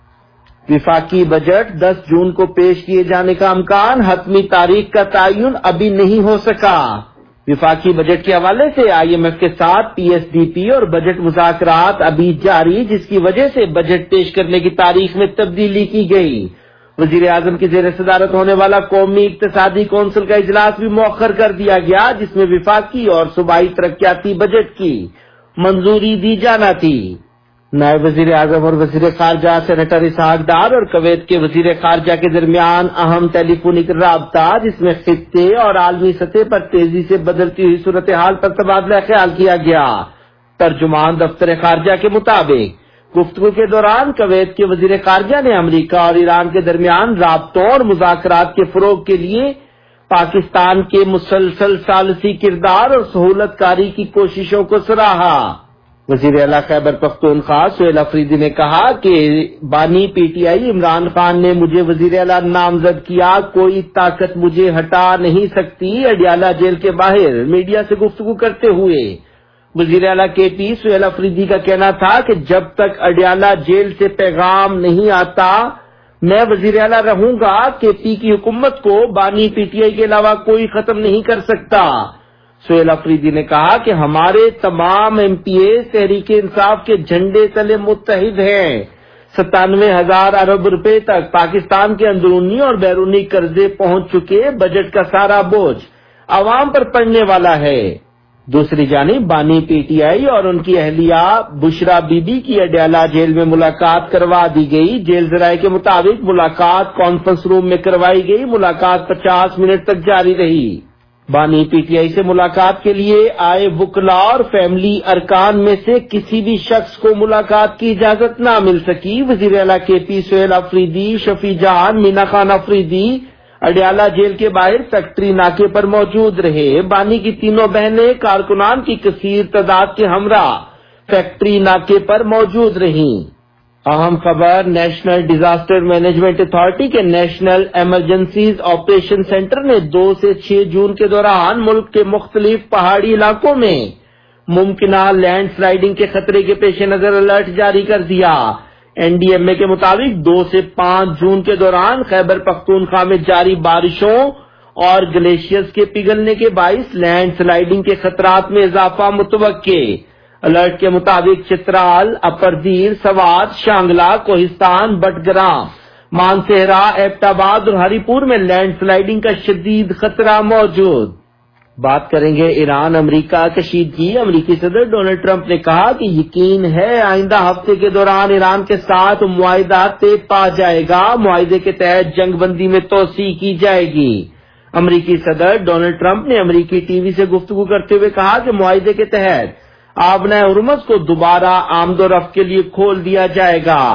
S18: विफाकी बजट दस जून को पेश किए जाने का इम्कान, हतमी तारीख का तयन अभी नहीं हो सका। विफाकी बजट के हवाले से आई एम एफ के साथ पी एस डी पी और बजट मुज़ाकरात अभी जारी, जिसकी वजह से बजट पेश करने की तारीख में तब्दीली की गई। वजीर आजम की जेर सदारत होने वाला कौमी इक्तिसादी कौंसिल का इजलास भी मौखर कर दिया गया, जिसमें विफाकी और सूबाई तरक्याती बजट की मंजूरी दी जाना थी। नायब वजीर आजम और वजीर खारजा सेनेटर इसहाक डार और कुवैत के वजीर खारजा के दरमियान अहम टेलीफोनिक राबता, जिसमें खित्ते और आलमी सतह पर तेजी से बदलती हुई सूरत हाल पर तबादला ख्याल किया गया। तर्जुमान दफ्तर खारजा के मुताबिक गुफ्तगू के दौरान कुवैत के वजीर खारजा ने अमरीका और ईरान के दरमियान राबतों और मुज़ाकरात के फरोग के लिए पाकिस्तान के मुसलसल सालसी किरदार और सहूलतकारी की कोशिशों को सराहा। वजीर आला खैबर पख्तूनख्वा सुहेल अफरीदी ने कहा कि बानी पीटीआई इमरान खान ने मुझे वजीर आला नामजद किया, कोई ताकत मुझे हटा नहीं सकती। अडियाला जेल के बाहर मीडिया से गुफ्तगू करते हुए वजीर आला के पी सुहेल अफरीदी का कहना था कि जब तक अडियाला जेल से पैगाम नहीं आता मैं वजीर आला रहूंगा। के पी की हुकूमत को बानी पीटीआई के अलावा कोई खत्म नहीं कर सकता। सुहेल अफरीदी ने कहा कि हमारे तमाम M P A Tehreek Insaf के झंडे तले मुत्तहिद हैं। सत्तानवे हजार अरब रुपए तक पाकिस्तान के अंदरूनी और बैरूनी कर्जे पहुंच चुके, बजट का सारा बोझ आवाम पर पड़ने वाला है। दूसरी जानिब बानी पीटीआई और उनकी अहलिया बुशरा बीबी की अडियाला जेल में मुलाकात करवा दी गई। जेल जराये के मुताबिक मुलाकात कॉन्फ्रेंस रूम में करवाई गई। मुलाकात पचास मिनट तक जारी रही। बानी पीटीआई से मुलाकात के लिए आए वुकला और फैमिली अरकान में से किसी भी शख्स को मुलाकात की इजाजत न मिल सकी। वजीर आला के पी सुहेल अफरीदी, शफी जान, मीना खान अफरीदी अडियाला जेल के बाहर फैक्ट्री नाके पर मौजूद रहे। बानी की तीनों बहनें कारकुनान की कसीर तादाद के हमरा फैक्ट्री नाके पर मौजूद रहीं। अहम खबर, नेशनल डिजास्टर मैनेजमेंट अथॉरिटी के नेशनल इमरजेंसीज ऑपरेशन सेंटर ने दो से छह जून के दौरान मुल्क के मुख्तलिफ पहाड़ी इलाकों में मुमकिना लैंड स्लाइडिंग के खतरे के पेश नजर अलर्ट जारी कर दिया। एन डी एम ए के मुताबिक दो से पाँच जून के दौरान खैबर पख्तूनख्वा में जारी बारिशों और ग्लेशियर्स के पिघलने के बाइस लैंड स्लाइडिंग के खतरात में इजाफा मुतवक्के। अलर्ट के मुताबिक चित्राल, अपरदीर, सवात, शांगला, कोहिस्तान, बटग्राम, मानसेहरा, एबटाबाद और हरीपुर में लैंडस्लाइडिंग का शदीद खतरा मौजूद। बात करेंगे ईरान अमेरिका कशीदगी। अमेरिकी सदर डोनाल्ड ट्रंप ने कहा कि यकीन है आइंदा हफ्ते के दौरान ईरान के साथ मुआहिदा तय पा जाएगा। मुआहिदे के तहत जंगबंदी में तोसी की जाएगी। अमेरिकी सदर डोनाल्ड ट्रंप ने अमेरिकी टीवी से गुफ्तगू करते हुए कहा कि मुआहिदे के तहत आबना हुर्मुज़ को दोबारा आमदोरफ्त के लिए खोल दिया जाएगा।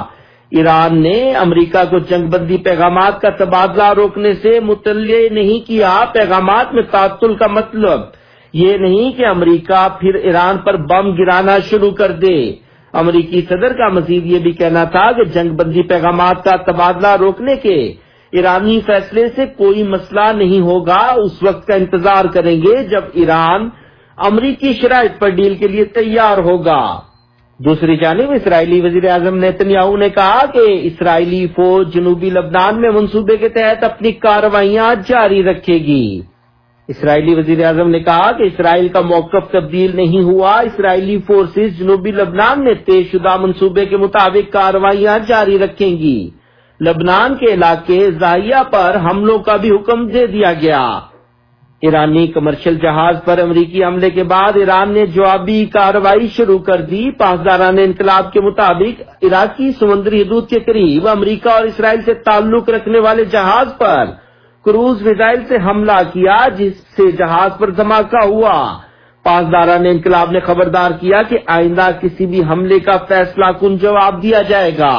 S18: ایران نے امریکہ کو جنگ بندی پیغامات کا تبادلہ روکنے سے مطلع نہیں کیا. پیغامات میں تعطل کا مطلب یہ نہیں کہ امریکہ پھر ایران پر بم گرانا شروع کر دے. امریکی صدر کا مزید یہ بھی کہنا تھا کہ جنگ بندی پیغامات کا تبادلہ روکنے کے ایرانی فیصلے سے کوئی مسئلہ نہیں ہوگا. اس وقت کا انتظار کریں گے جب ایران امریکی شرائط پر ڈیل کے لیے تیار ہوگا. دوسری جانب اسرائیلی وزیر اعظم نیتنیاہو نے کہا کہ اسرائیلی فوج جنوبی لبنان میں منصوبے کے تحت اپنی کارروائیاں جاری رکھے گی. اسرائیلی وزیر اعظم نے کہا کہ اسرائیل کا موقف تبدیل نہیں ہوا. اسرائیلی فورسز جنوبی لبنان میں طے شدہ منصوبے کے مطابق کارروائیاں جاری رکھیں گی. لبنان کے علاقے زاہیہ پر حملوں کا بھی حکم دے دیا گیا. ایرانی کمرشل جہاز پر امریکی حملے کے بعد ایران نے جوابی کارروائی شروع کر دی. پاسداران انقلاب کے مطابق عراقی سمندری حدود کے قریب امریکہ اور اسرائیل سے تعلق رکھنے والے جہاز پر کروز میزائل سے حملہ کیا جس سے جہاز پر دھماکہ ہوا. پاسداران انقلاب نے خبردار کیا کہ آئندہ کسی بھی حملے کا فیصلہ کن جواب دیا جائے گا.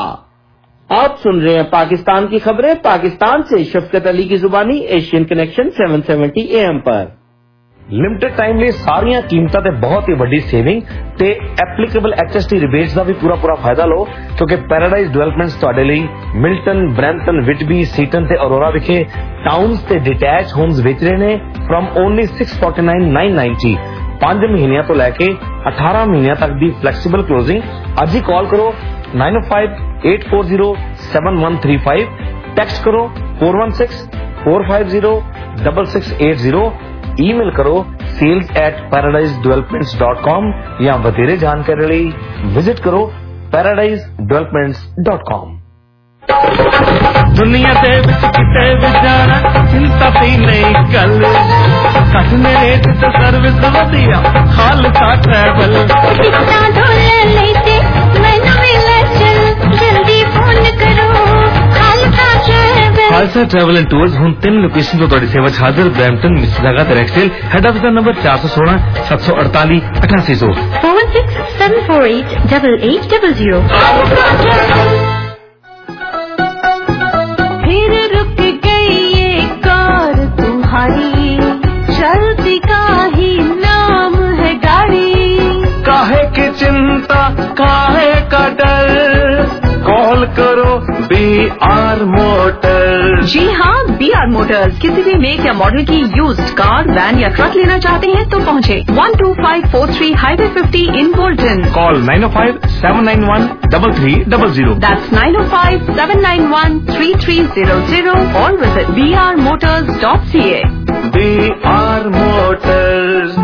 S18: آپ سن رہے ہیں پاکستان کی خبریں پاکستان سے. شفقت علی کی زبانی Asian Connection seven seventy A M پر.
S12: لمٹڈ ٹائم ਲਈ ਸਾਰੀਆਂ ਕੀਮਤਾਂ ਤੇ ਬਹੁਤ ਹੀ ਵੱਡੀ ਸੇਵਿੰਗ ਤੇ applicable H S T rebates ਦਾ ਵੀ ਪੂਰਾ ਪੂਰਾ ਫਾਇਦਾ ਲਓ ਕਿਉਂਕਿ ਪੈਰਾਡਾਈਜ਼ ਡਿਵੈਲਪਮੈਂਟਸ ਤੁਹਾਡੇ ਲਈ ਮਿਲਟਨ, ਬ੍ਰੈਂਟਨ, ਵਿਟਬੀ, ਸੀਟਨ ਤੇ ਅਰੋਰਾ ਵਿਖੇ ਟਾਊਨਸ ਤੇ ਡਿਟੈਚ ਹੋਮਸ ਵੇਚ ਰਹੇ ਨੇ from only six forty nine nine ninety. ਪੰਜ ਮਹੀਨਿਆਂ ਤੋਂ ਲੈ ਕੇ ਅਠਾਰਾਂ ਮਹੀਨਿਆਂ ਤੱਕ ਦੀ ਫਲੈਕਸੀਬਲ ਕਲੋਜ਼ਿੰਗ. ਅੱਜ ਹੀ ਕਾਲ ਕਰੋ nine oh five eight four zero seven one three five. Text کرو four one six four five zero six six eight zero. Email کرو sales at paradise developments dot com یا ਵਧੇਰੇ ਜਾਣਕਾਰੀ ਲਈ visit ਕਰੋ paradise developments dot com.
S2: ਦੁਨੀਆ ਦੇ ਵਿੱਚ ਕਿਤੇ ਵੀ ਜਾਣਾ ਚਿੰਤਾ ਪਈ ਨਹੀਂ ਗੱਲ ਘੱਟ ਨੇ ਰੇਟ ਤੇ ਸਰਵਿਸ ਵਧੀਆ ਖਾਲਸਾ ਟਰੈਵਲ. ਟਿਕਟਾਂ ਢੋਲੇ ਲਈ ਤੇ ਮੈਨੂੰ ਮਿਲੇ ਚਲ ਜਲਦੀ ਫੋਨ ਕਰੋ Khalsa travel.
S6: Khalsa travel and tours ਹੁਣ ਤਿੰਨ ਲੋਕੇਸ਼ਨ ਤੋਂ ਤੁਹਾਡੀ ਸੇਵਾ 'ਚ ਹਾਜ਼ਰ. ਬਰੈਂਪਟਨ, ਮਿਸੀਸਾਗਾ ਤੇ ਰੈਕਸਡੇਲ. ਹੈਡ ਆਫਿਸ ਦਾ ਨੰਬਰ ਚਾਰ ਸੌ ਸੋਲਾਂ ਸੱਤ ਸੌ ਅੜਤਾਲੀ ਅਠਾਸੀ ਸੌ.
S4: four one six seven four eight eight eight zero zero.
S14: फिर रुक गई ये कार तुम्हारी चलती का ही नाम है गाड़ी.
S2: काहे की चिंता काहे का डर कॉल करो बी आर मोटर्स.
S3: जी हाँ, बी आर मोटर्स. किसी भी मेक या मॉडल की यूज्ड कार, वैन या ट्रक लेना चाहते हैं तो पहुँचे one two five four three highway fifty in Bolton.
S6: Call nine oh five seven nine one three three zero zero.
S3: That's nine oh five seven nine one three three zero zero or visit b r motors dot c a.
S2: B R motors.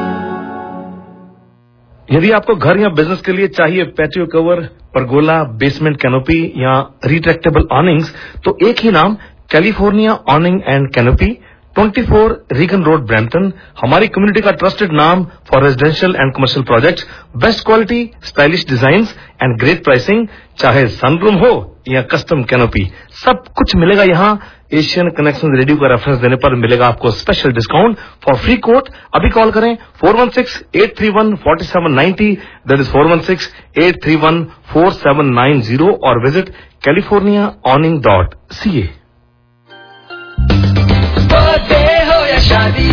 S6: यदि आपको घर या business के लिए चाहिए patio cover, pergola, basement canopy या retractable awnings तो एक ही नाम कैलिफोर्निया ऑनिंग एंड कैनोपी, चौबीस रीगन रोड, ब्रैम्पटन. हमारी कम्युनिटी का ट्रस्टेड नाम for residential and commercial projects. Best quality, stylish designs and great pricing. चाहे सनरूम हो या कस्टम कैनोपी, सब कुछ मिलेगा यहाँ. एशियन कनेक्शन रेडियो का रेफरेंस देने पर मिलेगा आपको special discount for free quote. अभी कॉल करें four one six eight three one four seven nine zero. That is four one six eight three one four seven nine zero और visit California awning dot C A.
S8: Birthday हो या शादी,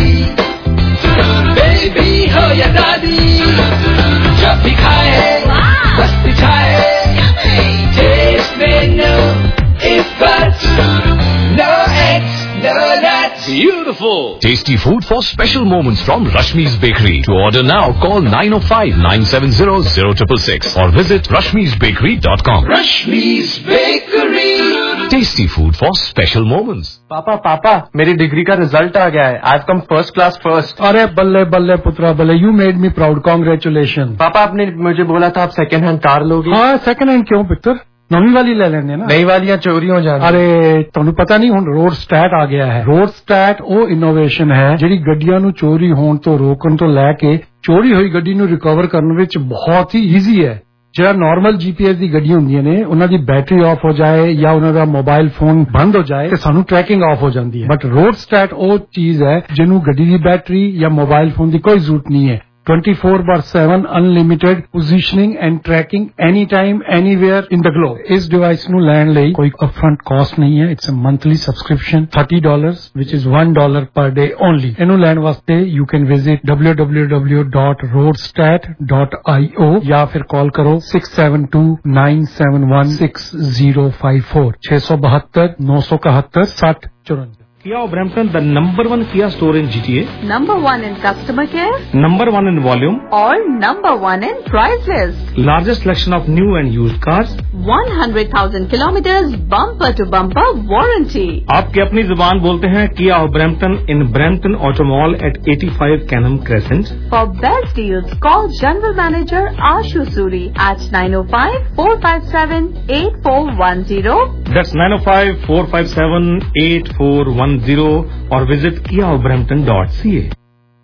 S8: baby हो या दादी, जब भी खाए मस्ती छाए. टेस्ट में no if but, no X, no nuts.
S19: Beautiful. Tasty food for special moments from Rashmi's Bakery. To order now, call nine oh five nine seven zero zero six six six or visit rashmis bakery dot com.
S8: Rashmi's Bakery.
S19: Tasty food for special moments.
S12: पापा पापा मेरी degree का result आ गया है. I have come first class first.
S1: अरे बल्ले बल्ले पुत्रा बल्ले, you made me proud. Congratulation.
S12: पापा आपने मुझे बोला था आप सेकंड हैंड कार लोगे.
S1: हाँ, सेकंड हैंड क्यों पुत्र, नवी वाली ले लेंगे ना.
S12: नई वालियां चोरी हो जाती.
S1: अरे ਤੁਹਾਨੂੰ ਪਤਾ ਨਹੀਂ ਹੁਣ ਰੋਡ ਸਟੈਟ ਆ ਗਿਆ ਹੈ. ਰੋਡ ਸਟੈਟ ਉਹ ਇਨੋਵੇਸ਼ਨ ਹੈ ਜਿਹੜੀ ਗੱਡੀਆਂ ਨੂੰ ਚੋਰੀ ਹੋਣ ਤੋਂ ਰੋਕਣ ਤੋਂ ਲੈ ਕੇ ਚੋਰੀ ਹੋਈ ਗੱਡੀ ਨੂੰ ਰਿਕਵਰ ਕਰਨ ਵਿੱਚ ਬਹੁਤ ਹੀ ਈਜ਼ੀ ਹੈ. ਜਿਹੜਾ ਨਾਰਮਲ ਜੀਪੀਐਸ ਦੀ ਗੱਡੀਆਂ ਹੁੰਦੀਆਂ ਨੇ ਉਹਨਾਂ ਦੀ ਬੈਟਰੀ ਆਫ ਹੋ ਜਾਏ ਜਾਂ ਉਹਨਾਂ ਦਾ ਮੋਬਾਈਲ ਫੋਨ ਬੰਦ ਹੋ ਜਾਏ ਤੇ ਸਾਨੂੰ ਟਰੈਕਿੰਗ ਆਫ ਹੋ ਜਾਂਦੀ ਹੈ. ਬਟ ਰੋਡ ਸਟੈਟ ਉਹ ਚੀਜ਼ ਹੈ ਜਿਹਨੂੰ ਗੱਡੀ ਦੀ ਬੈਟਰੀ ਜਾਂ ਮੋਬਾਈਲ ਫੋਨ ਦੀ ਕੋਈ ਜ਼ਰੂਰਤ ਨਹੀਂ ਹੈ.
S20: twenty-four bar seven unlimited positioning and tracking anytime anywhere in the globe. ਇਸ ਡਿਵਾਈਸ ਨੂੰ ਲੈਣ ਲਈ ਕੋਈ ਅਪਫਰੰਟ ਕਾਸਟ ਨਹੀਂ ਹੈ. It's a monthly subscription thirty dollars which is one dollar per day only. ਇਹਨੂੰ ਲੈਣ ਵਾਸਤੇ you can visit w w w dot roadstat dot i o ਜਾਂ ਫਿਰ ਕਾਲ ਕਰੋ six seven two nine seven one six zero five four six two two nine seven seven six four four.
S6: Kia of Brampton, the number one Kia store in G T A.
S3: Number one in customer care.
S6: Number one in volume.
S3: Or number one in price list.
S6: Largest selection of new and used cars.
S3: one hundred thousand kilometers bumper to bumper warranty.
S6: आपकी अपनी जुबान बोलते हैं Kia of Brampton in Brampton Auto Mall at eighty-five Canham Crescent.
S3: For best deals, call General Manager Ashu Suri at nine oh five, four five seven, eight four one zero.
S6: That's nine oh five, four five seven, eight four one zero or visit kia of brampton dot c a.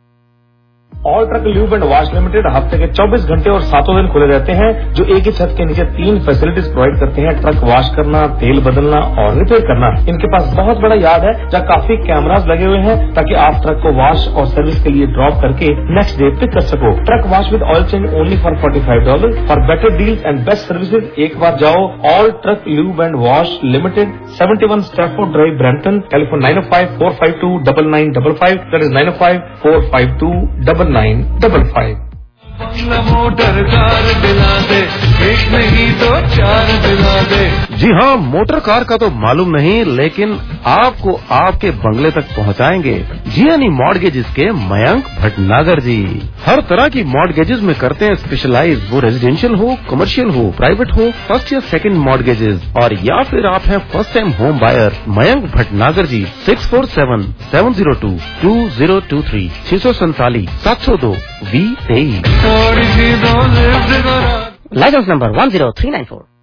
S6: All truck lube and wash limited हफ्ते के चौबीस घंटे और सातों दिन खुले रहते हैं, जो एक ही छत के नीचे तीन फैसिलिटीज प्रोवाइड करते हैं: ट्रक वॉश करना, तेल बदलना और रिपेयर करना। इनके पास बहुत बड़ा यार्ड है जहाँ काफी कैमरास लगे हुए हैं ताकि आप ट्रक को वॉश और सर्विस के लिए ड्रॉप करके नेक्स्ट डे पिक कर सको। Truck wash with oil change only for forty five dollar. For better deals and best services एक बार जाओ all truck lube and wash limited, seventy one Stafford Drive, Brampton. Telephone nine oh five, four five two, nine nine five five, that is nine oh five, four five two, nine nine five five.
S17: Motor car दिला दे, एक नहीं तो चार दिला दे।
S12: जी हाँ, motor car का तो मालूम नहीं, लेकिन आपको आपके बंगले तक पहुँचाएंगे जीएनई मॉर्गेजेस के मयंक भटनागर जी। हर तरह की मॉर्गेजेस में करते हैं स्पेशलाइज, वो रेजिडेंशियल हो, कमर्शियल हो, प्राइवेट हो, फर्स्ट या सेकंड मॉर्गेजेस, और या फिर आप हैं first time home buyer. Mayank Bhatnagar ji six four seven seven zero two two zero two three छह सौ सैतालीस सात सौ दो वी तेईस।
S7: License number one zero three nine four.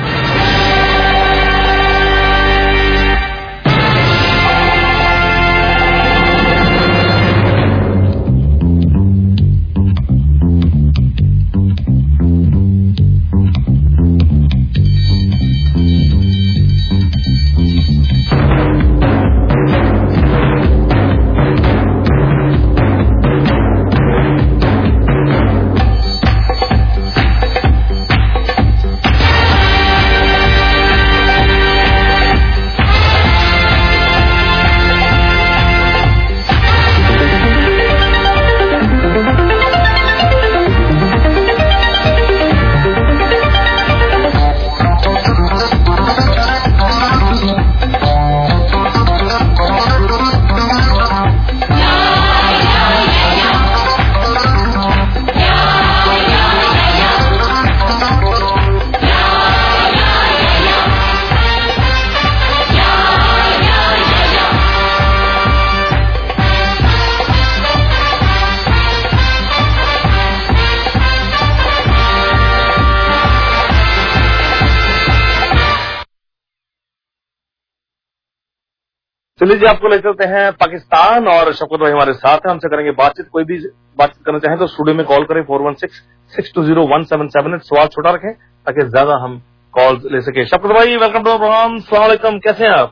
S6: चलिए जी, आपको ले चलते हैं पाकिस्तान और शफकत भाई हमारे साथ हैं, हमसे करेंगे बातचीत। कोई भी बातचीत करना चाहें तो स्टूडियो में कॉल करें four one six six two zero one seven seven eight. सवाल छोटा रखें ताकि ज्यादा हम कॉल ले सके। शफकत भाई, वेलकम टू प्रोग्राम। अस्सलाम वालेकुम, कैसे हैं आप?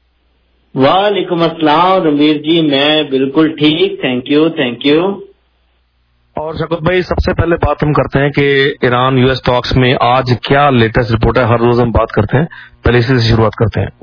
S18: वालेकुम अस्सलाम रणवीर जी, मैं बिल्कुल ठीक, थैंक यू थैंक यू।
S6: और शफकत भाई, सबसे पहले बात हम करते हैं कि ईरान यूएस टॉक्स में आज क्या लेटेस्ट रिपोर्ट है। हर रोज हम बात करते हैं, पहले इसी से शुरुआत करते हैं।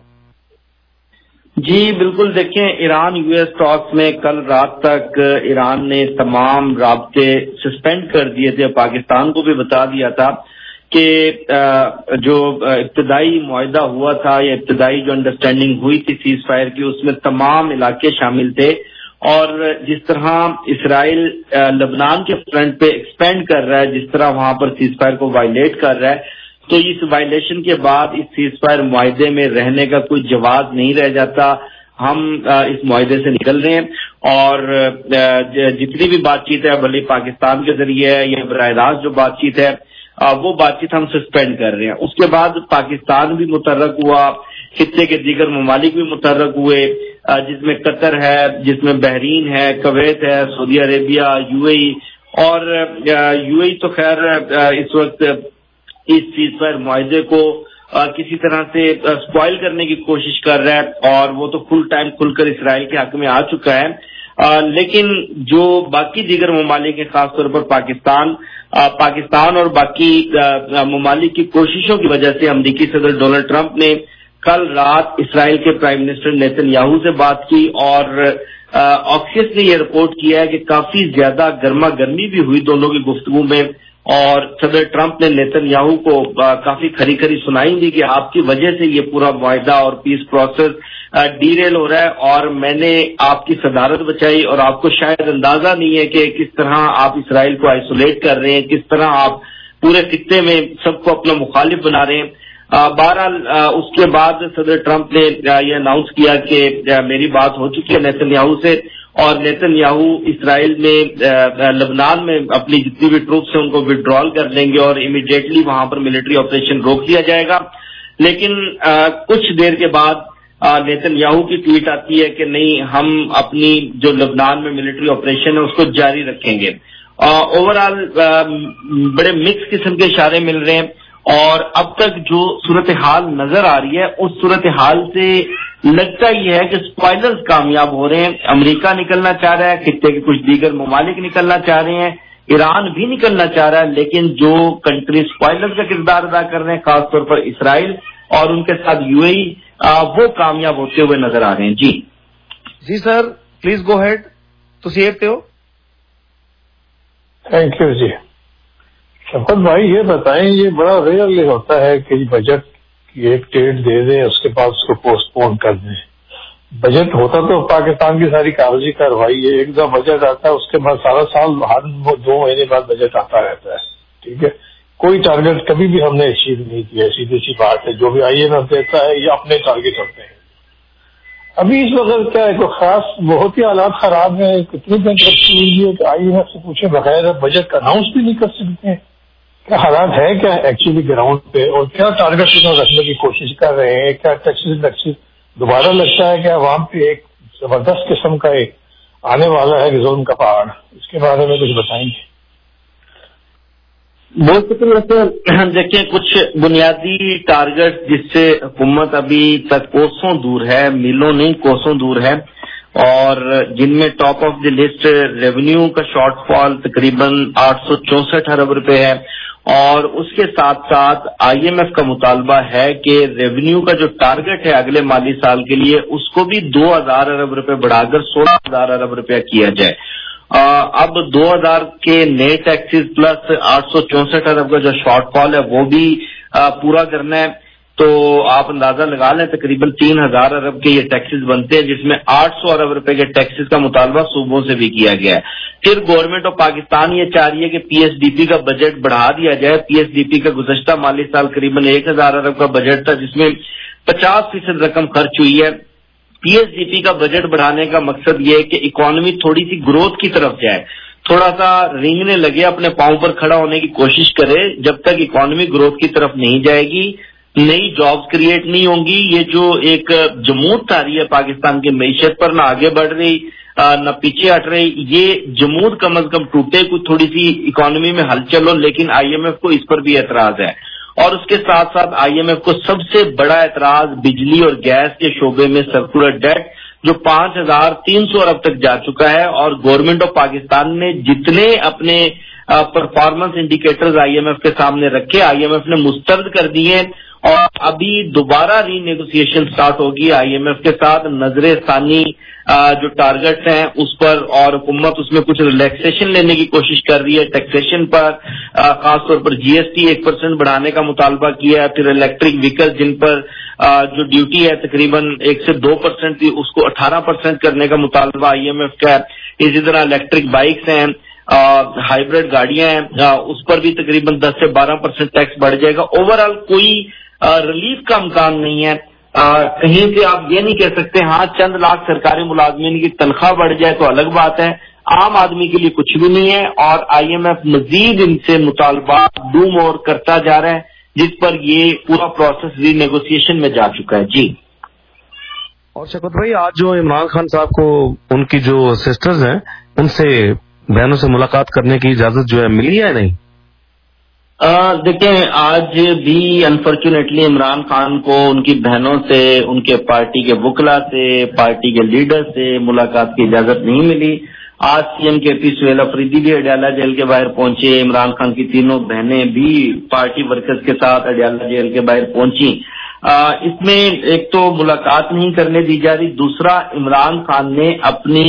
S18: जी बिल्कुल, देखें, ईरान यूएस टॉक्स में कल रात तक ईरान ने तमाम राब्ते सस्पेंड कर दिए थे। पाकिस्तान को भी बता दिया था कि जो इब्तदाई मुआहदा हुआ था या इब्तदाई जो अंडरस्टैंडिंग हुई थी सीज फायर की, उसमें तमाम इलाके शामिल थे। और जिस तरह इसराइल लबनान के फ्रंट पे एक्सपेंड कर रहा है, जिस तरह वहां पर सीज फायर को वायलेट कर रहा है, तो इस वायलेशन के बाद इस सीज फायर मुआहदे में रहने का कोई जवाब नहीं रह जाता। हम इस मुआहदे से निकल रहे हैं और जितनी भी बातचीत है, भले पाकिस्तान के जरिए है या बराह रास्त जो बातचीत है, वो बातचीत हम सस्पेंड कर रहे हैं। उसके बाद पाकिस्तान भी मुतर्रक हुआ, खित्ते के दीगर ममालिक भी मुतर्रक हुए, जिसमें कतर है, जिसमें बहरीन है, कुवैत है, सऊदी अरेबिया, यूएई। और यूएई तो खैर इस वक्त इस सीज फायर मुआहदे को आ, किसी तरह से स्पॉइल करने की कोशिश कर रहा है और वो तो फुल टाइम खुलकर इसराइल के हक में आ चुका है।
S21: لیکن جو باقی دیگر ممالک ہیں، خاص طور پر پاکستان پاکستان اور باقی ممالک کی کوششوں کی وجہ سے امریکی صدر ڈونلڈ ٹرمپ نے کل رات اسرائیل کے پرائم منسٹر نیتن یاہو سے بات کی، اور آکسیس نے یہ رپورٹ کیا ہے کہ کافی زیادہ گرما گرمی بھی ہوئی دونوں کی گفتگو میں، اور صدر ٹرمپ نے نیتن یاہو کو کافی کھری کھری سنائی دی کہ آپ کی وجہ سے یہ پورا معاہدہ اور پیس پروسیس ڈی ریل ہو رہا ہے، اور میں نے آپ کی صدارت بچائی، اور آپ کو شاید اندازہ نہیں ہے کہ کس طرح آپ اسرائیل کو آئسولیٹ کر رہے ہیں، کس طرح آپ پورے خطے میں سب کو اپنا مخالف بنا رہے ہیں۔ بہرحال اس کے بعد صدر ٹرمپ نے یہ اناؤنس کیا کہ میری بات ہو چکی ہے نیتن یاہو سے، اور نیتن یاہو اسرائیل میں لبنان میں اپنی جتنی بھی ٹروپس ہیں ان کو وڈرال کر دیں گے، اور امیڈیٹلی وہاں پر ملٹری آپریشن روک دیا جائے گا۔ لیکن کچھ دیر کے بعد نیتن یاہو کی ٹویٹ آتی ہے کہ نہیں، ہم اپنی جو لبنان میں ملٹری آپریشن ہے اس کو جاری رکھیں گے۔ اوور آل بڑے مکس قسم کے اشارے مل رہے ہیں، اور اب تک جو صورتحال نظر آ رہی ہے اس صورتحال سے لگتا یہ ہے کہ اسپوائلرز کامیاب ہو رہے ہیں۔ امریکہ نکلنا چاہ رہا ہے، خطے کے کچھ دیگر ممالک نکلنا چاہ رہے ہیں، ایران بھی نکلنا چاہ رہا ہے، لیکن جو کنٹری اسپوائلر کا کردار ادا کر رہے ہیں خاص طور پر اسرائیل اور ان کے ساتھ یو اے ای، وہ کامیاب ہوتے ہوئے نظر آ رہے ہیں۔ جی
S6: جی سر پلیز گو ہیڈ، تسی ایتے ہو۔
S22: تھینک یو جی شفقت بھائی، یہ بتائیں یہ بڑا ریئرلی ہوتا ہے کہ بجٹ کی ایک ڈیٹ دے دیں اس کے بعد اس کو پوسٹ پون کر دیں۔ بجٹ ہوتا تو پاکستان کی ساری کاغذی کاروائی ہے، ایک دو بجٹ آتا ہے اس کے بعد سارا سال ہر دو مہینے بعد بجٹ آتا رہتا ہے، ٹھیک ہے۔ کوئی ٹارگیٹ کبھی بھی ہم نے اچیو نہیں کیا، سیدھی سی بات ہے، جو بھی آئی ایم ایف دیتا ہے یہ اپنے ٹارگیٹ ہوتے ہیں۔ ابھی اس وقت کیا ہے کوئی خاص بہت ہی حالات خراب ہیں، کتنی بینک رکھی ہوئی ہے کہ آئی ایم ایف سے پوچھے بغیر بجٹ کا اناؤنس بھی نہیں کر سکتے ہیں۔ کیا حالات ہے کیا ایکچولی گراؤنڈ پہ، اور کیا ٹارگیٹ رکھنے کی کوشش کر رہے ہیں، کیا ٹیکسز ٹیکسز دوبارہ لگتا ہے کہ عوام پہ ایک زبردست قسم کا ایک آنے والا ہے ظلم کا پہاڑ، اس کے بارے میں کچھ بتائیں گے؟
S21: بہت شکریہ سر۔ دیکھیں کچھ بنیادی ٹارگٹ جس سے حکومت ابھی تک کوسوں دور ہے، میلوں نہیں کوسوں دور ہے، اور جن میں top of the list revenue کا شارٹ فال تقریباً آٹھ سو چونسٹھ ارب روپے ہے، اور اس کے ساتھ ساتھ آئی ایم ایف کا مطالبہ ہے کہ ریونیو کا جو ٹارگٹ ہے اگلے مالی سال کے لیے اس کو بھی دو ہزار ارب روپے بڑھا کر سولہ ہزار ارب روپیہ کیا جائے۔ اب دو ہزار کے نئے ٹیکسز پلس آٹھ سو چونسٹھ ارب کا جو شارٹ فال ہے وہ بھی پورا کرنا ہے، تو آپ اندازہ لگا لیں تقریباً تین ہزار ارب کے یہ ٹیکسز بنتے ہیں، جس میں آٹھ سو ارب روپے کے ٹیکسز کا مطالبہ صوبوں سے بھی کیا گیا ہے۔ پھر گورنمنٹ آف پاکستان یہ چاہ رہی ہے کہ پی ایس ڈی پی کا بجٹ بڑھا دیا جائے۔ پی ایس ڈی پی کا گزشتہ مالی سال قریباً ایک ہزار ارب کا بجٹ تھا، جس میں پچاس فیصد رقم خرچ ہوئی ہے۔ پی ایس ڈی پی کا بجٹ بڑھانے کا مقصد یہ ہے کہ اکانومی تھوڑی سی گروتھ کی طرف جائے، تھوڑا سا رینگنے لگے، اپنے پاؤں پر کھڑا ہونے کی کوشش کرے۔ جب تک اکانومی گروتھ کی طرف نہیں جائے گی، نئی جابز کریٹ نہیں ہوں گی۔ یہ جو ایک جمود تاری ہے پاکستان کی معیشت پر، نہ آگے بڑھ رہی نہ پیچھے ہٹ رہی، یہ جمود کم از کم ٹوٹے، کوئی تھوڑی سی اکانومی میں ہلچل ہو۔ لیکن آئی ایم ایف کو اس پر بھی اعتراض ہے، اور اس کے ساتھ ساتھ آئی ایم ایف کو سب سے بڑا اعتراض بجلی اور گیس کے شعبے میں سرکولر ڈیٹ جو پانچ ہزار تین سو ارب تک جا چکا ہے، اور گورنمنٹ آف پاکستان نے جتنے اپنے performance indicators I M F کے سامنے رکھے آئی ایم ایف نے مسترد کر دیے، اور ابھی دوبارہ ری نیگوسیشن سٹارٹ ہوگی آئی ایم ایف کے ساتھ نظر ثانی جو ٹارگٹ ہیں اس پر، اور حکومت اس میں کچھ ریلیکسیشن لینے کی کوشش کر رہی ہے ٹیکسیشن پر، خاص طور پر جی ایس ٹی ایک پرسینٹ بڑھانے کا مطالبہ کیا ہے۔ پھر الیکٹرک وہیکل جن پر جو ڈیوٹی ہے تقریباً ایک سے دو پرسینٹ تھی اس کو اٹھارہ پرسینٹ کرنے کا مطالبہ آئی ایم ایف کا ہے۔ اسی طرح الیکٹرک بائکس ہیں، ہائیبرڈ گاڑیاں ہیں، اس پر بھی تقریباً دس سے بارہ پرسینٹ ٹیکس بڑھ جائے گا۔ اوور آل کوئی ریلیف کا امکان نہیں ہے، کہیں سے آپ یہ نہیں کہہ سکتے ہاں چند لاکھ سرکاری ملازمین کی تنخواہ بڑھ جائے تو الگ بات ہے، عام آدمی کے لیے کچھ بھی نہیں ہے، اور آئی ایم ایف مزید ان سے مطالبات ڈو مور کرتا جا رہا ہے، جس پر یہ پورا پروسیس ری نیگوسیشن میں جا چکا ہے۔ جی
S6: اور شفقت بھائی، آج جو عمران خان صاحب کو ان کی جو سسٹرز ہیں ان سے بہنوں سے ملاقات کرنے کی اجازت جو ہے ملی ہے نہیں؟
S21: دیکھیں آج بھی انفارچونیٹلی عمران خان کو ان کی بہنوں سے، ان کے پارٹی کے وکلا سے، پارٹی کے لیڈر سے ملاقات کی اجازت نہیں ملی. آج سی ایم کے پی سہیل افریدی بھی اڈیالہ جیل کے باہر پہنچے. عمران خان کی تینوں بہنیں بھی پارٹی ورکرز کے ساتھ اڈیالہ جیل کے باہر پہنچی. اس میں ایک تو ملاقات نہیں کرنے دی جا رہی، دوسرا عمران خان نے اپنی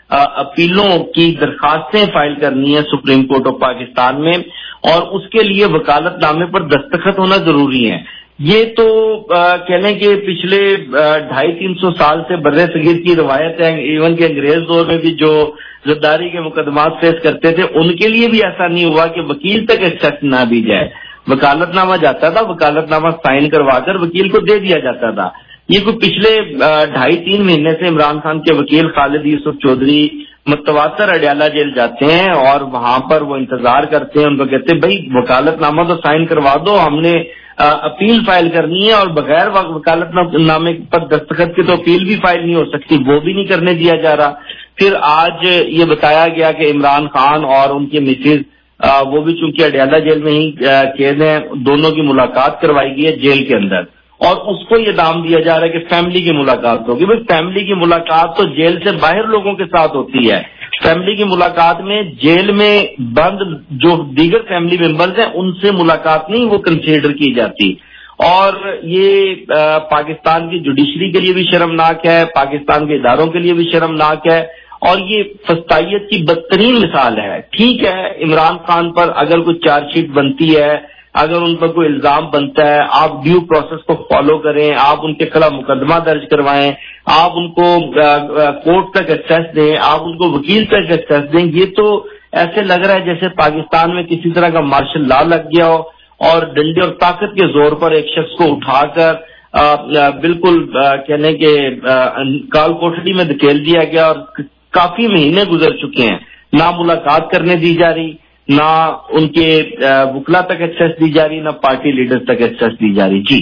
S21: اپیلوں کی درخواستیں فائل کرنی ہے سپریم کورٹ آف پاکستان میں، اور اس کے لیے وکالت نامے پر دستخط ہونا ضروری ہے. یہ تو کہہ لیں کہ پچھلے ڈھائی تین سو سال سے بر صغیر کی روایت ہے. ایون کہ انگریز دور میں بھی جو غداری کے مقدمات فیس کرتے تھے ان کے لیے بھی ایسا نہیں ہوا کہ وکیل تک ایکسیس نہ دی جائے. وکالت نامہ جاتا تھا، وکالت نامہ سائن کروا کر وکیل کو دے دیا جاتا تھا. یہ کوئی پچھلے ڈھائی تین مہینے سے عمران خان کے وکیل خالد یوسف چودھری متواتر اڈیالہ جیل جاتے ہیں اور وہاں پر وہ انتظار کرتے ہیں. ان کو کہتے ہیں بھائی وکالت نامہ تو سائن کروا دو، ہم نے اپیل فائل کرنی ہے، اور بغیر وکالت نامے پر دستخط کے تو اپیل بھی فائل نہیں ہو سکتی، وہ بھی نہیں کرنے دیا جا رہا. پھر آج یہ بتایا گیا کہ عمران خان اور ان کے مسز وہ بھی چونکہ اڈیالہ جیل میں ہی قید ہیں، دونوں کی ملاقات کروائی گئی ہے جیل کے اندر، اور اس کو یہ دام دیا جا رہا ہے کہ فیملی کی ملاقات ہوگی. بھائی فیملی کی ملاقات تو جیل سے باہر لوگوں کے ساتھ ہوتی ہے. فیملی کی ملاقات میں جیل میں بند جو دیگر فیملی ممبرز ہیں ان سے ملاقات نہیں وہ کنسیڈر کی جاتی. اور یہ پاکستان کی جوڈیشری کے لیے بھی شرمناک ہے، پاکستان کے اداروں کے لیے بھی شرمناک ہے، اور یہ فسطائیت کی بدترین مثال ہے. ٹھیک ہے عمران خان پر اگر کوئی چارج شیٹ بنتی ہے، اگر ان پر کوئی الزام بنتا ہے، آپ ڈیو پروسیس کو فالو کریں، آپ ان کے خلاف مقدمہ درج کروائیں، آپ ان کو کورٹ تک ایکسیس دیں، آپ ان کو وکیل تک ایکسیس دیں. یہ تو ایسے لگ رہا ہے جیسے پاکستان میں کسی طرح کا مارشل لا لگ گیا ہو اور ڈنڈے اور طاقت کے زور پر ایک شخص کو اٹھا کر بالکل کہنے کے کال کوٹڑی میں دھکیل دیا گیا. اور کافی مہینے گزر چکے ہیں، نہ ملاقات کرنے دی جا رہی، نہ ان کے وکلا تک ایکسیس دی جا رہی، نہ پارٹی لیڈر تک ایکسیس دی جا رہی. جی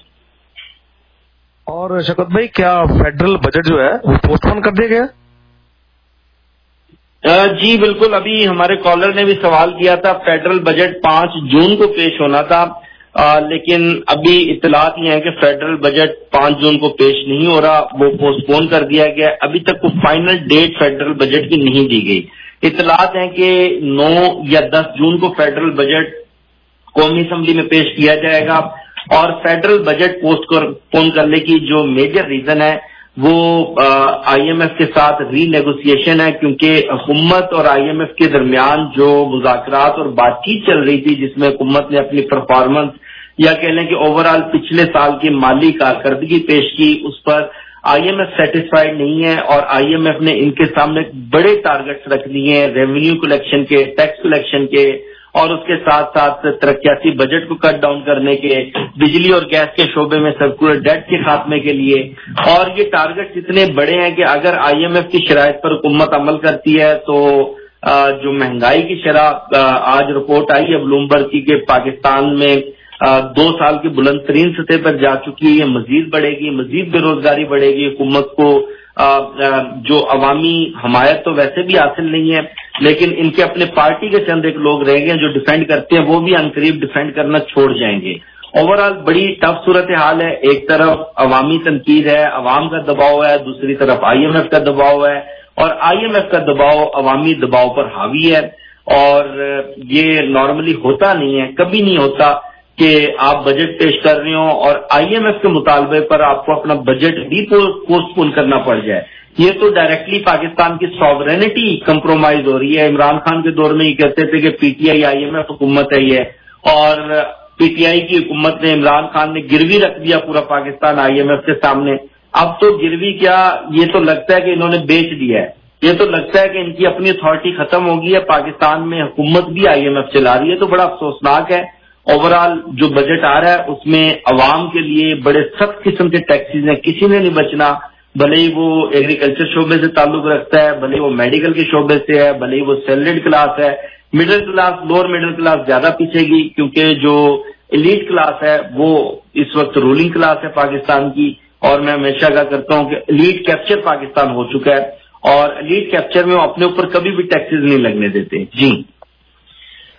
S6: اور شوکت بھائی کیا فیڈرل بجٹ جو ہے وہ پوسٹ پون کر دیا گیا؟
S21: جی بالکل، ابھی ہمارے کالر نے بھی سوال کیا تھا. فیڈرل بجٹ پانچ جون کو پیش ہونا تھا، آ, لیکن ابھی اطلاعات یہ ہیں کہ فیڈرل بجٹ پانچ جون کو پیش نہیں ہو رہا، وہ پوسٹ پون کر دیا گیا. ابھی تک کوئی فائنل ڈیٹ فیڈرل بجٹ کی نہیں دی گئی. اطلاعات ہیں کہ نو یا دس جون کو فیڈرل بجٹ قومی اسمبلی میں پیش کیا جائے گا. اور فیڈرل بجٹ پوسٹ پون کرنے کی جو میجر ریزن ہے وہ آئی ایم ایف کے ساتھ ری نیگوسیشن ہے، کیونکہ حکومت اور آئی ایم ایف کے درمیان جو مذاکرات اور بات چیت چل رہی تھی جس میں حکومت نے اپنی پرفارمنس یا کہہ لیں کہ اوور آل پچھلے سال کی مالی کارکردگی پیش کی، اس پر آئی ایم ایف سیٹسفائیڈ نہیں ہے، اور آئی ایم ایف نے ان کے سامنے بڑے ٹارگٹس رکھ دیے ہیں ریونیو کلیکشن کے، ٹیکس کلیکشن کے، اور اس کے ساتھ ساتھ ترقیاتی بجٹ کو کٹ ڈاؤن کرنے کے، بجلی اور گیس کے شعبے میں سرکولر ڈیٹ کے خاتمے کے لیے. اور یہ ٹارگٹس اتنے بڑے ہیں کہ اگر آئی ایم ایف کی شرائط پر حکومت عمل کرتی ہے تو جو مہنگائی کی شرح آج رپورٹ آئی ہے بلومبرگ کی کہ پاکستان میں دو سال کی بلند ترین سطح پر جا چکی ہے، یہ مزید بڑھے گی، مزید بے روزگاری بڑھے گی. حکومت کو جو عوامی حمایت تو ویسے بھی حاصل نہیں ہے، لیکن ان کے اپنے پارٹی کے چند ایک لوگ رہ گئے جو ڈیفینڈ کرتے ہیں، وہ بھی عنقریب ڈیفینڈ کرنا چھوڑ جائیں گے. اوور آل بڑی ٹف صورتحال ہے. ایک طرف عوامی تنقید ہے، عوام کا دباؤ ہے، دوسری طرف آئی ایم ایف کا دباؤ ہے، اور آئی ایم ایف کا دباؤ عوامی دباؤ پر حاوی ہے. اور یہ نارملی ہوتا نہیں ہے، کبھی نہیں ہوتا کہ آپ بجٹ پیش کر رہے ہوں اور آئی ایم ایف کے مطالبے پر آپ کو اپنا بجٹ بھی پوسٹ پون کرنا پڑ جائے. یہ تو ڈائریکٹلی پاکستان کی ساورینٹی کمپرومائز ہو رہی ہے. عمران خان کے دور میں یہ کہتے تھے کہ P T I I M F حکومت ہے یہ، اور پی ٹی آئی کی حکومت نے، عمران خان نے گروی رکھ دیا پورا پاکستان آئی ایم ایف کے سامنے. اب تو گروی کیا، یہ تو لگتا ہے کہ انہوں نے بیچ دیا ہے. یہ تو لگتا ہے کہ ان کی اپنی اتھارٹی ختم ہو گئی ہے، پاکستان میں حکومت بھی آئی ایم ایف چلا رہی ہے. تو بڑا افسوسناک ہے. اوور آل جو بجٹ آ رہا ہے اس میں عوام کے لیے بڑے سخت قسم کے ٹیکسز ہیں، کسی نے نہیں بچنا، بھلے ہی وہ ایگریکلچر شعبے سے تعلق رکھتا ہے، بھلے وہ میڈیکل کے شعبے سے ہے، بھلے وہ سیلریڈ کلاس ہے. Middle class, lower middle class زیادہ پیچھے گی، کیونکہ جو ایلیٹ کلاس ہے وہ اس وقت رولنگ کلاس ہے پاکستان کی. اور میں ہمیشہ کہا کرتا ہوں کہ ایلیٹ کیپچر پاکستان ہو چکا ہے، اور ایلیٹ کیپچر میں وہ اپنے اوپر کبھی بھی ٹیکسز نہیں لگنے دیتے. جی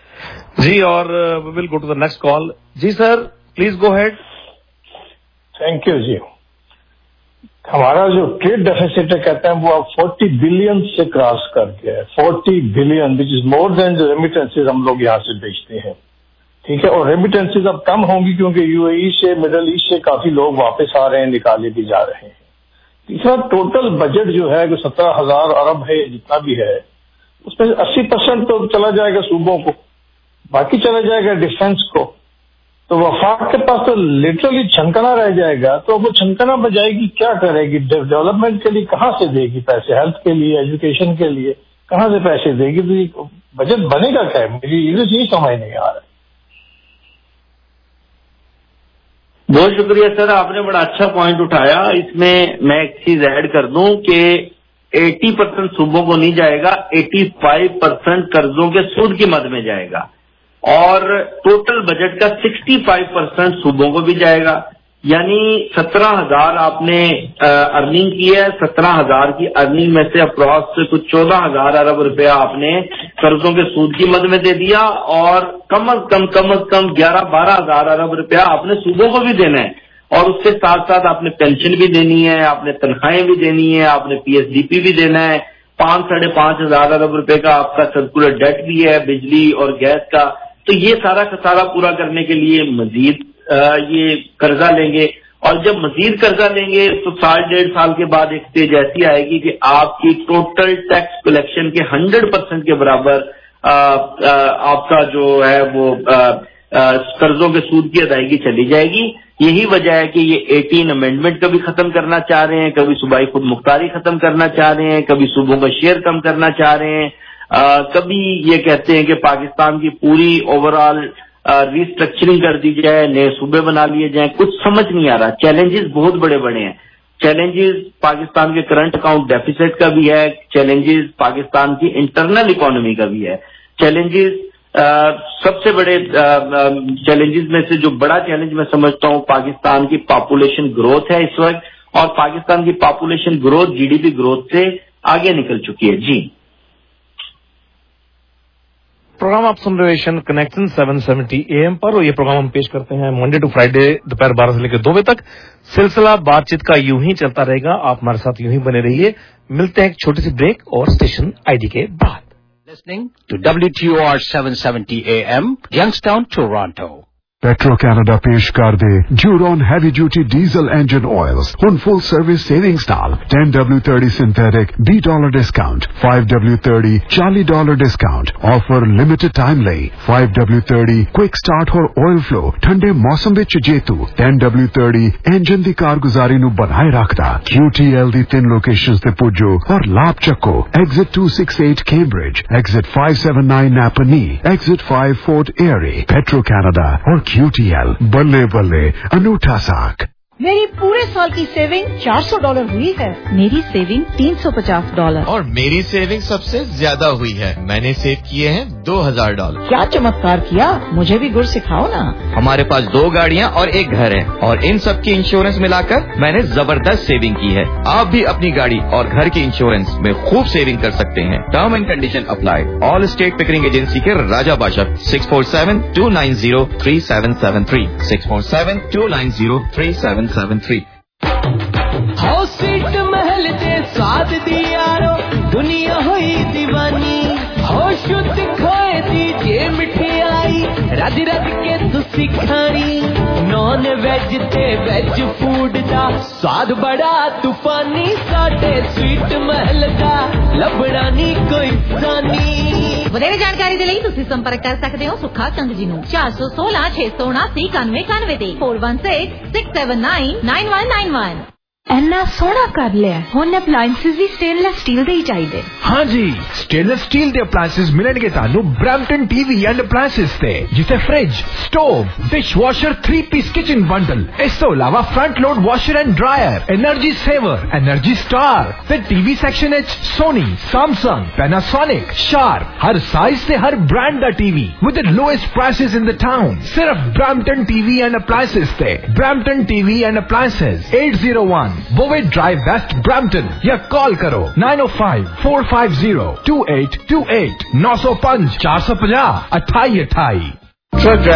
S6: जी, और we will go to the next call. जी sir, please go ahead.
S22: Thank you जी. हमारा जो ट्रेड डेफिसिट है कहते हैं वो अब चालीस बिलियन से क्रॉस कर गया है. चालीस billion which is more than जो रेमिटेंसेज हम लोग यहाँ से बेचते हैं. ठीक है, और रेमिटेंसेज अब कम होंगी क्योंकि यूएई से, मिडल ईस्ट से काफी लोग वापस आ रहे हैं, निकाले भी जा रहे हैं. तीसरा, टोटल बजट जो है जो सत्रह हजार अरब है, जितना भी है उसमें अस्सी परसेंट तो चला जाएगा सूबों को, बाकी चला जाएगा डिफेंस को. तो वफाक के पास तो लिटरली छनकना रह जाएगा. तो वो छनकना बजाएगी, क्या करेगी? डेवलपमेंट के लिए कहाँ से देगी पैसे? हेल्थ के लिए, एजुकेशन के लिए कहाँ से पैसे देगी? तो बजट बनेगा क्या? मुझे ये चीज समझ नहीं आ रहा.
S21: बहुत शुक्रिया सर, आपने बड़ा अच्छा पॉइंट उठाया. इसमें मैं एक चीज ऐड कर दूं कि अस्सी परसेंट सूबों को नहीं जाएगा, पचासी परसेंट कर्जों के सूद की मद में जाएगा, और टोटल बजट का पैंसठ परसेंट सूबों को भी जाएगा. यानी सत्रह हजार आपने अर्निंग की है, सत्रह हजार की अर्निंग में से अप्रॉक्स कुछ चौदह हजार अरब रुपया आपने कर्जों के सूद की मद में दे दिया, और कम अज कम कम अज कम ग्यारह बारह हजार अरब रुपया आपने सूबों को भी देना है. और उसके साथ साथ आपने पेंशन भी देनी है, आपने तनख्वाहें भी देनी है, आपने पीएसडीपी भी देना है, पांच साढ़े पांच हजार अरब रुपए का आपका सर्कुलर डेट भी है, बिजली और गैस का. तो ये सारा खसारा पूरा करने के लिए मजीद ये कर्जा लेंगे, और जब मजीद कर्जा लेंगे तो साल डेढ़ साल के बाद एक स्टेज ऐसी आएगी कि आपकी टोटल टैक्स कलेक्शन के हंड्रेड परसेंट के बराबर आ, आ, आपका जो है वो आ, आ, कर्जों के सूद की अदायगी चली जाएगी. यही वजह है कि ये अठारह अमेंडमेंट कभी खत्म करना चाह रहे हैं, कभी सूबाई खुद मुख्तारी खत्म करना चाह रहे हैं, कभी सूबों का शेयर कम करना चाह रहे हैं, आ, कभी ये कहते हैं कि पाकिस्तान की पूरी ओवरऑल रिस्ट्रक्चरिंग कर दी जाए, नए सूबे बना लिए जाएं. कुछ समझ नहीं आ रहा. चैलेंजेस बहुत बड़े बड़े हैं. चैलेंजेस पाकिस्तान के करंट अकाउंट डेफिसिट का भी है, चैलेंजेस पाकिस्तान की इंटरनल इकोनॉमी का भी है, चैलेंजेस सबसे बड़े चैलेंजेस में से जो बड़ा चैलेंज मैं समझता हूं पाकिस्तान की पॉपुलेशन ग्रोथ है इस वक्त, और पाकिस्तान की पॉपुलेशन ग्रोथ जीडीपी ग्रोथ से आगे निकल चुकी है. जी,
S6: प्रोग्राम आप सुन रहे हो एशियन कनेक्शन सात सौ सत्तर एएम पर, और ये प्रोग्राम हम पेश करते हैं मंडे टू फ्राइडे दोपहर बारह से लेकर दो बजे तक. सिलसिला बातचीत का यूं ही चलता रहेगा, आप हमारे साथ यूं ही बने रहिए. मिलते हैं एक छोटी सी ब्रेक और स्टेशन आईडी के बाद.
S5: Listening to W T O R seven seventy A M, Youngstown, Toronto.
S9: Petro Canada पेश कर दे Duron heavy duty diesel engine oils हुन फुल सर्विस सेविंग्स नाल ten W thirty synthetic B dollar discount, five W thirty forty dollar discount. Offer limited time ਲਈ five W thirty quick start और oil flow ठंडे मौसम ਵਿੱਚ ਜੇਤੂ. ten W thirty engine ਦੀ ਕਾਰਗੁਜ਼ਾਰੀ ਨੂੰ ਬਣਾਏ ਰੱਖਦਾ. Q T L ਦੀ ਤਿੰਨ ਲੋਕੇਸ਼ਨਸ ਤੇ ਪੁੱਜੋ ਔਰ ਲਾਭ ਚੱਕੋ. Exit two sixty-eight Cambridge, Exit five seventy-nine Napanee, Exit five Fort Erie. Petro Canada और Q T L बल्ले बल्ले अनूठा साख.
S23: मेरी पूरे साल की सेविंग चार सौ डॉलर हुई है. मेरी सेविंग तीन सौ पचास डॉलर.
S24: और मेरी सेविंग सबसे ज्यादा हुई है. मैंने सेव किए हैं दो हजार डॉलर.
S23: क्या चमत्कार किया, मुझे भी गुर सिखाओ ना.
S24: हमारे पास दो गाड़ियाँ और एक घर है, और इन सब की इंश्योरेंस मिलाकर मैंने जबरदस्त सेविंग की है. आप भी अपनी गाड़ी और घर की इंश्योरेंस में खूब सेविंग कर सकते हैं. Term and condition apply. Allstate Pickering agency के Raja Badshah. Six four seven two nine zero three seven seven three six four seven two nine zero three seven seven three.
S8: हो सीट महल दे स्वाद दी यारो दुनिया हुई दीवानी. हो शुद्ध खोए दी जे मिठाई रज रज के तुसी खानी. नॉन वेज ते वेज फूड दा स्वाद बड़ा तूफानी. साडे स्वीट महल दा लभड़ा नी कोई जानी.
S23: ਵਧੇਰੇ ਜਾਣਕਾਰੀ ਦੇ ਲਈ ਤੁਸੀਂ ਸੰਪਰਕ ਕਰ ਸਕਦੇ ਹੋ ਸੁੱਖਾ ਚੰਦ ਜੀ ਨੂੰ ਚਾਰ ਸੌ ਸੋਲਾਂ ਛੇ ਸੌ ਉਨਾਸੀ ਇਕਾਨਵੇਂ ਇਕਾਨਵੇਂ ਤੇ four one six six seven nine nine one nine one.
S14: ਇੰਨਾ ਸੋਹਣਾ ਕਰ ਲਿਆ. ਹੁਣ ਅਪਲਾਈਐਂਸਸ ਵੀ ਸਟੇਨਲੈਸ ਸਟੀਲ ਦੇ ਹੀ ਚਾਹੀਦੇ.
S1: हाँ जी, स्टेनलेस स्टील के अप्लायंसेस मिलेंगे तानू ब्रैम्पटन टीवी एंड अप्लायंसेस ते, जिसे fridge, stove, dishwasher, three piece kitchen bundle, इस तो अलावा front load washer and dryer, energy saver, energy star ते टीवी सेक्शन एच सोनी, सैमसंग, पैनासोनिक, शार्प, हर साइज से हर ब्रांड दा TV with the lowest prices in the town. सिर्फ ब्रैम्पटन टीवी एंड अप्लायंसेस ते. Brampton TV and appliances eight oh one Bovaird Drive West Brampton या call करो nine oh five four five zero two eight two eight नौ सौ पाँच चार सौ पचास अठाई अठाई।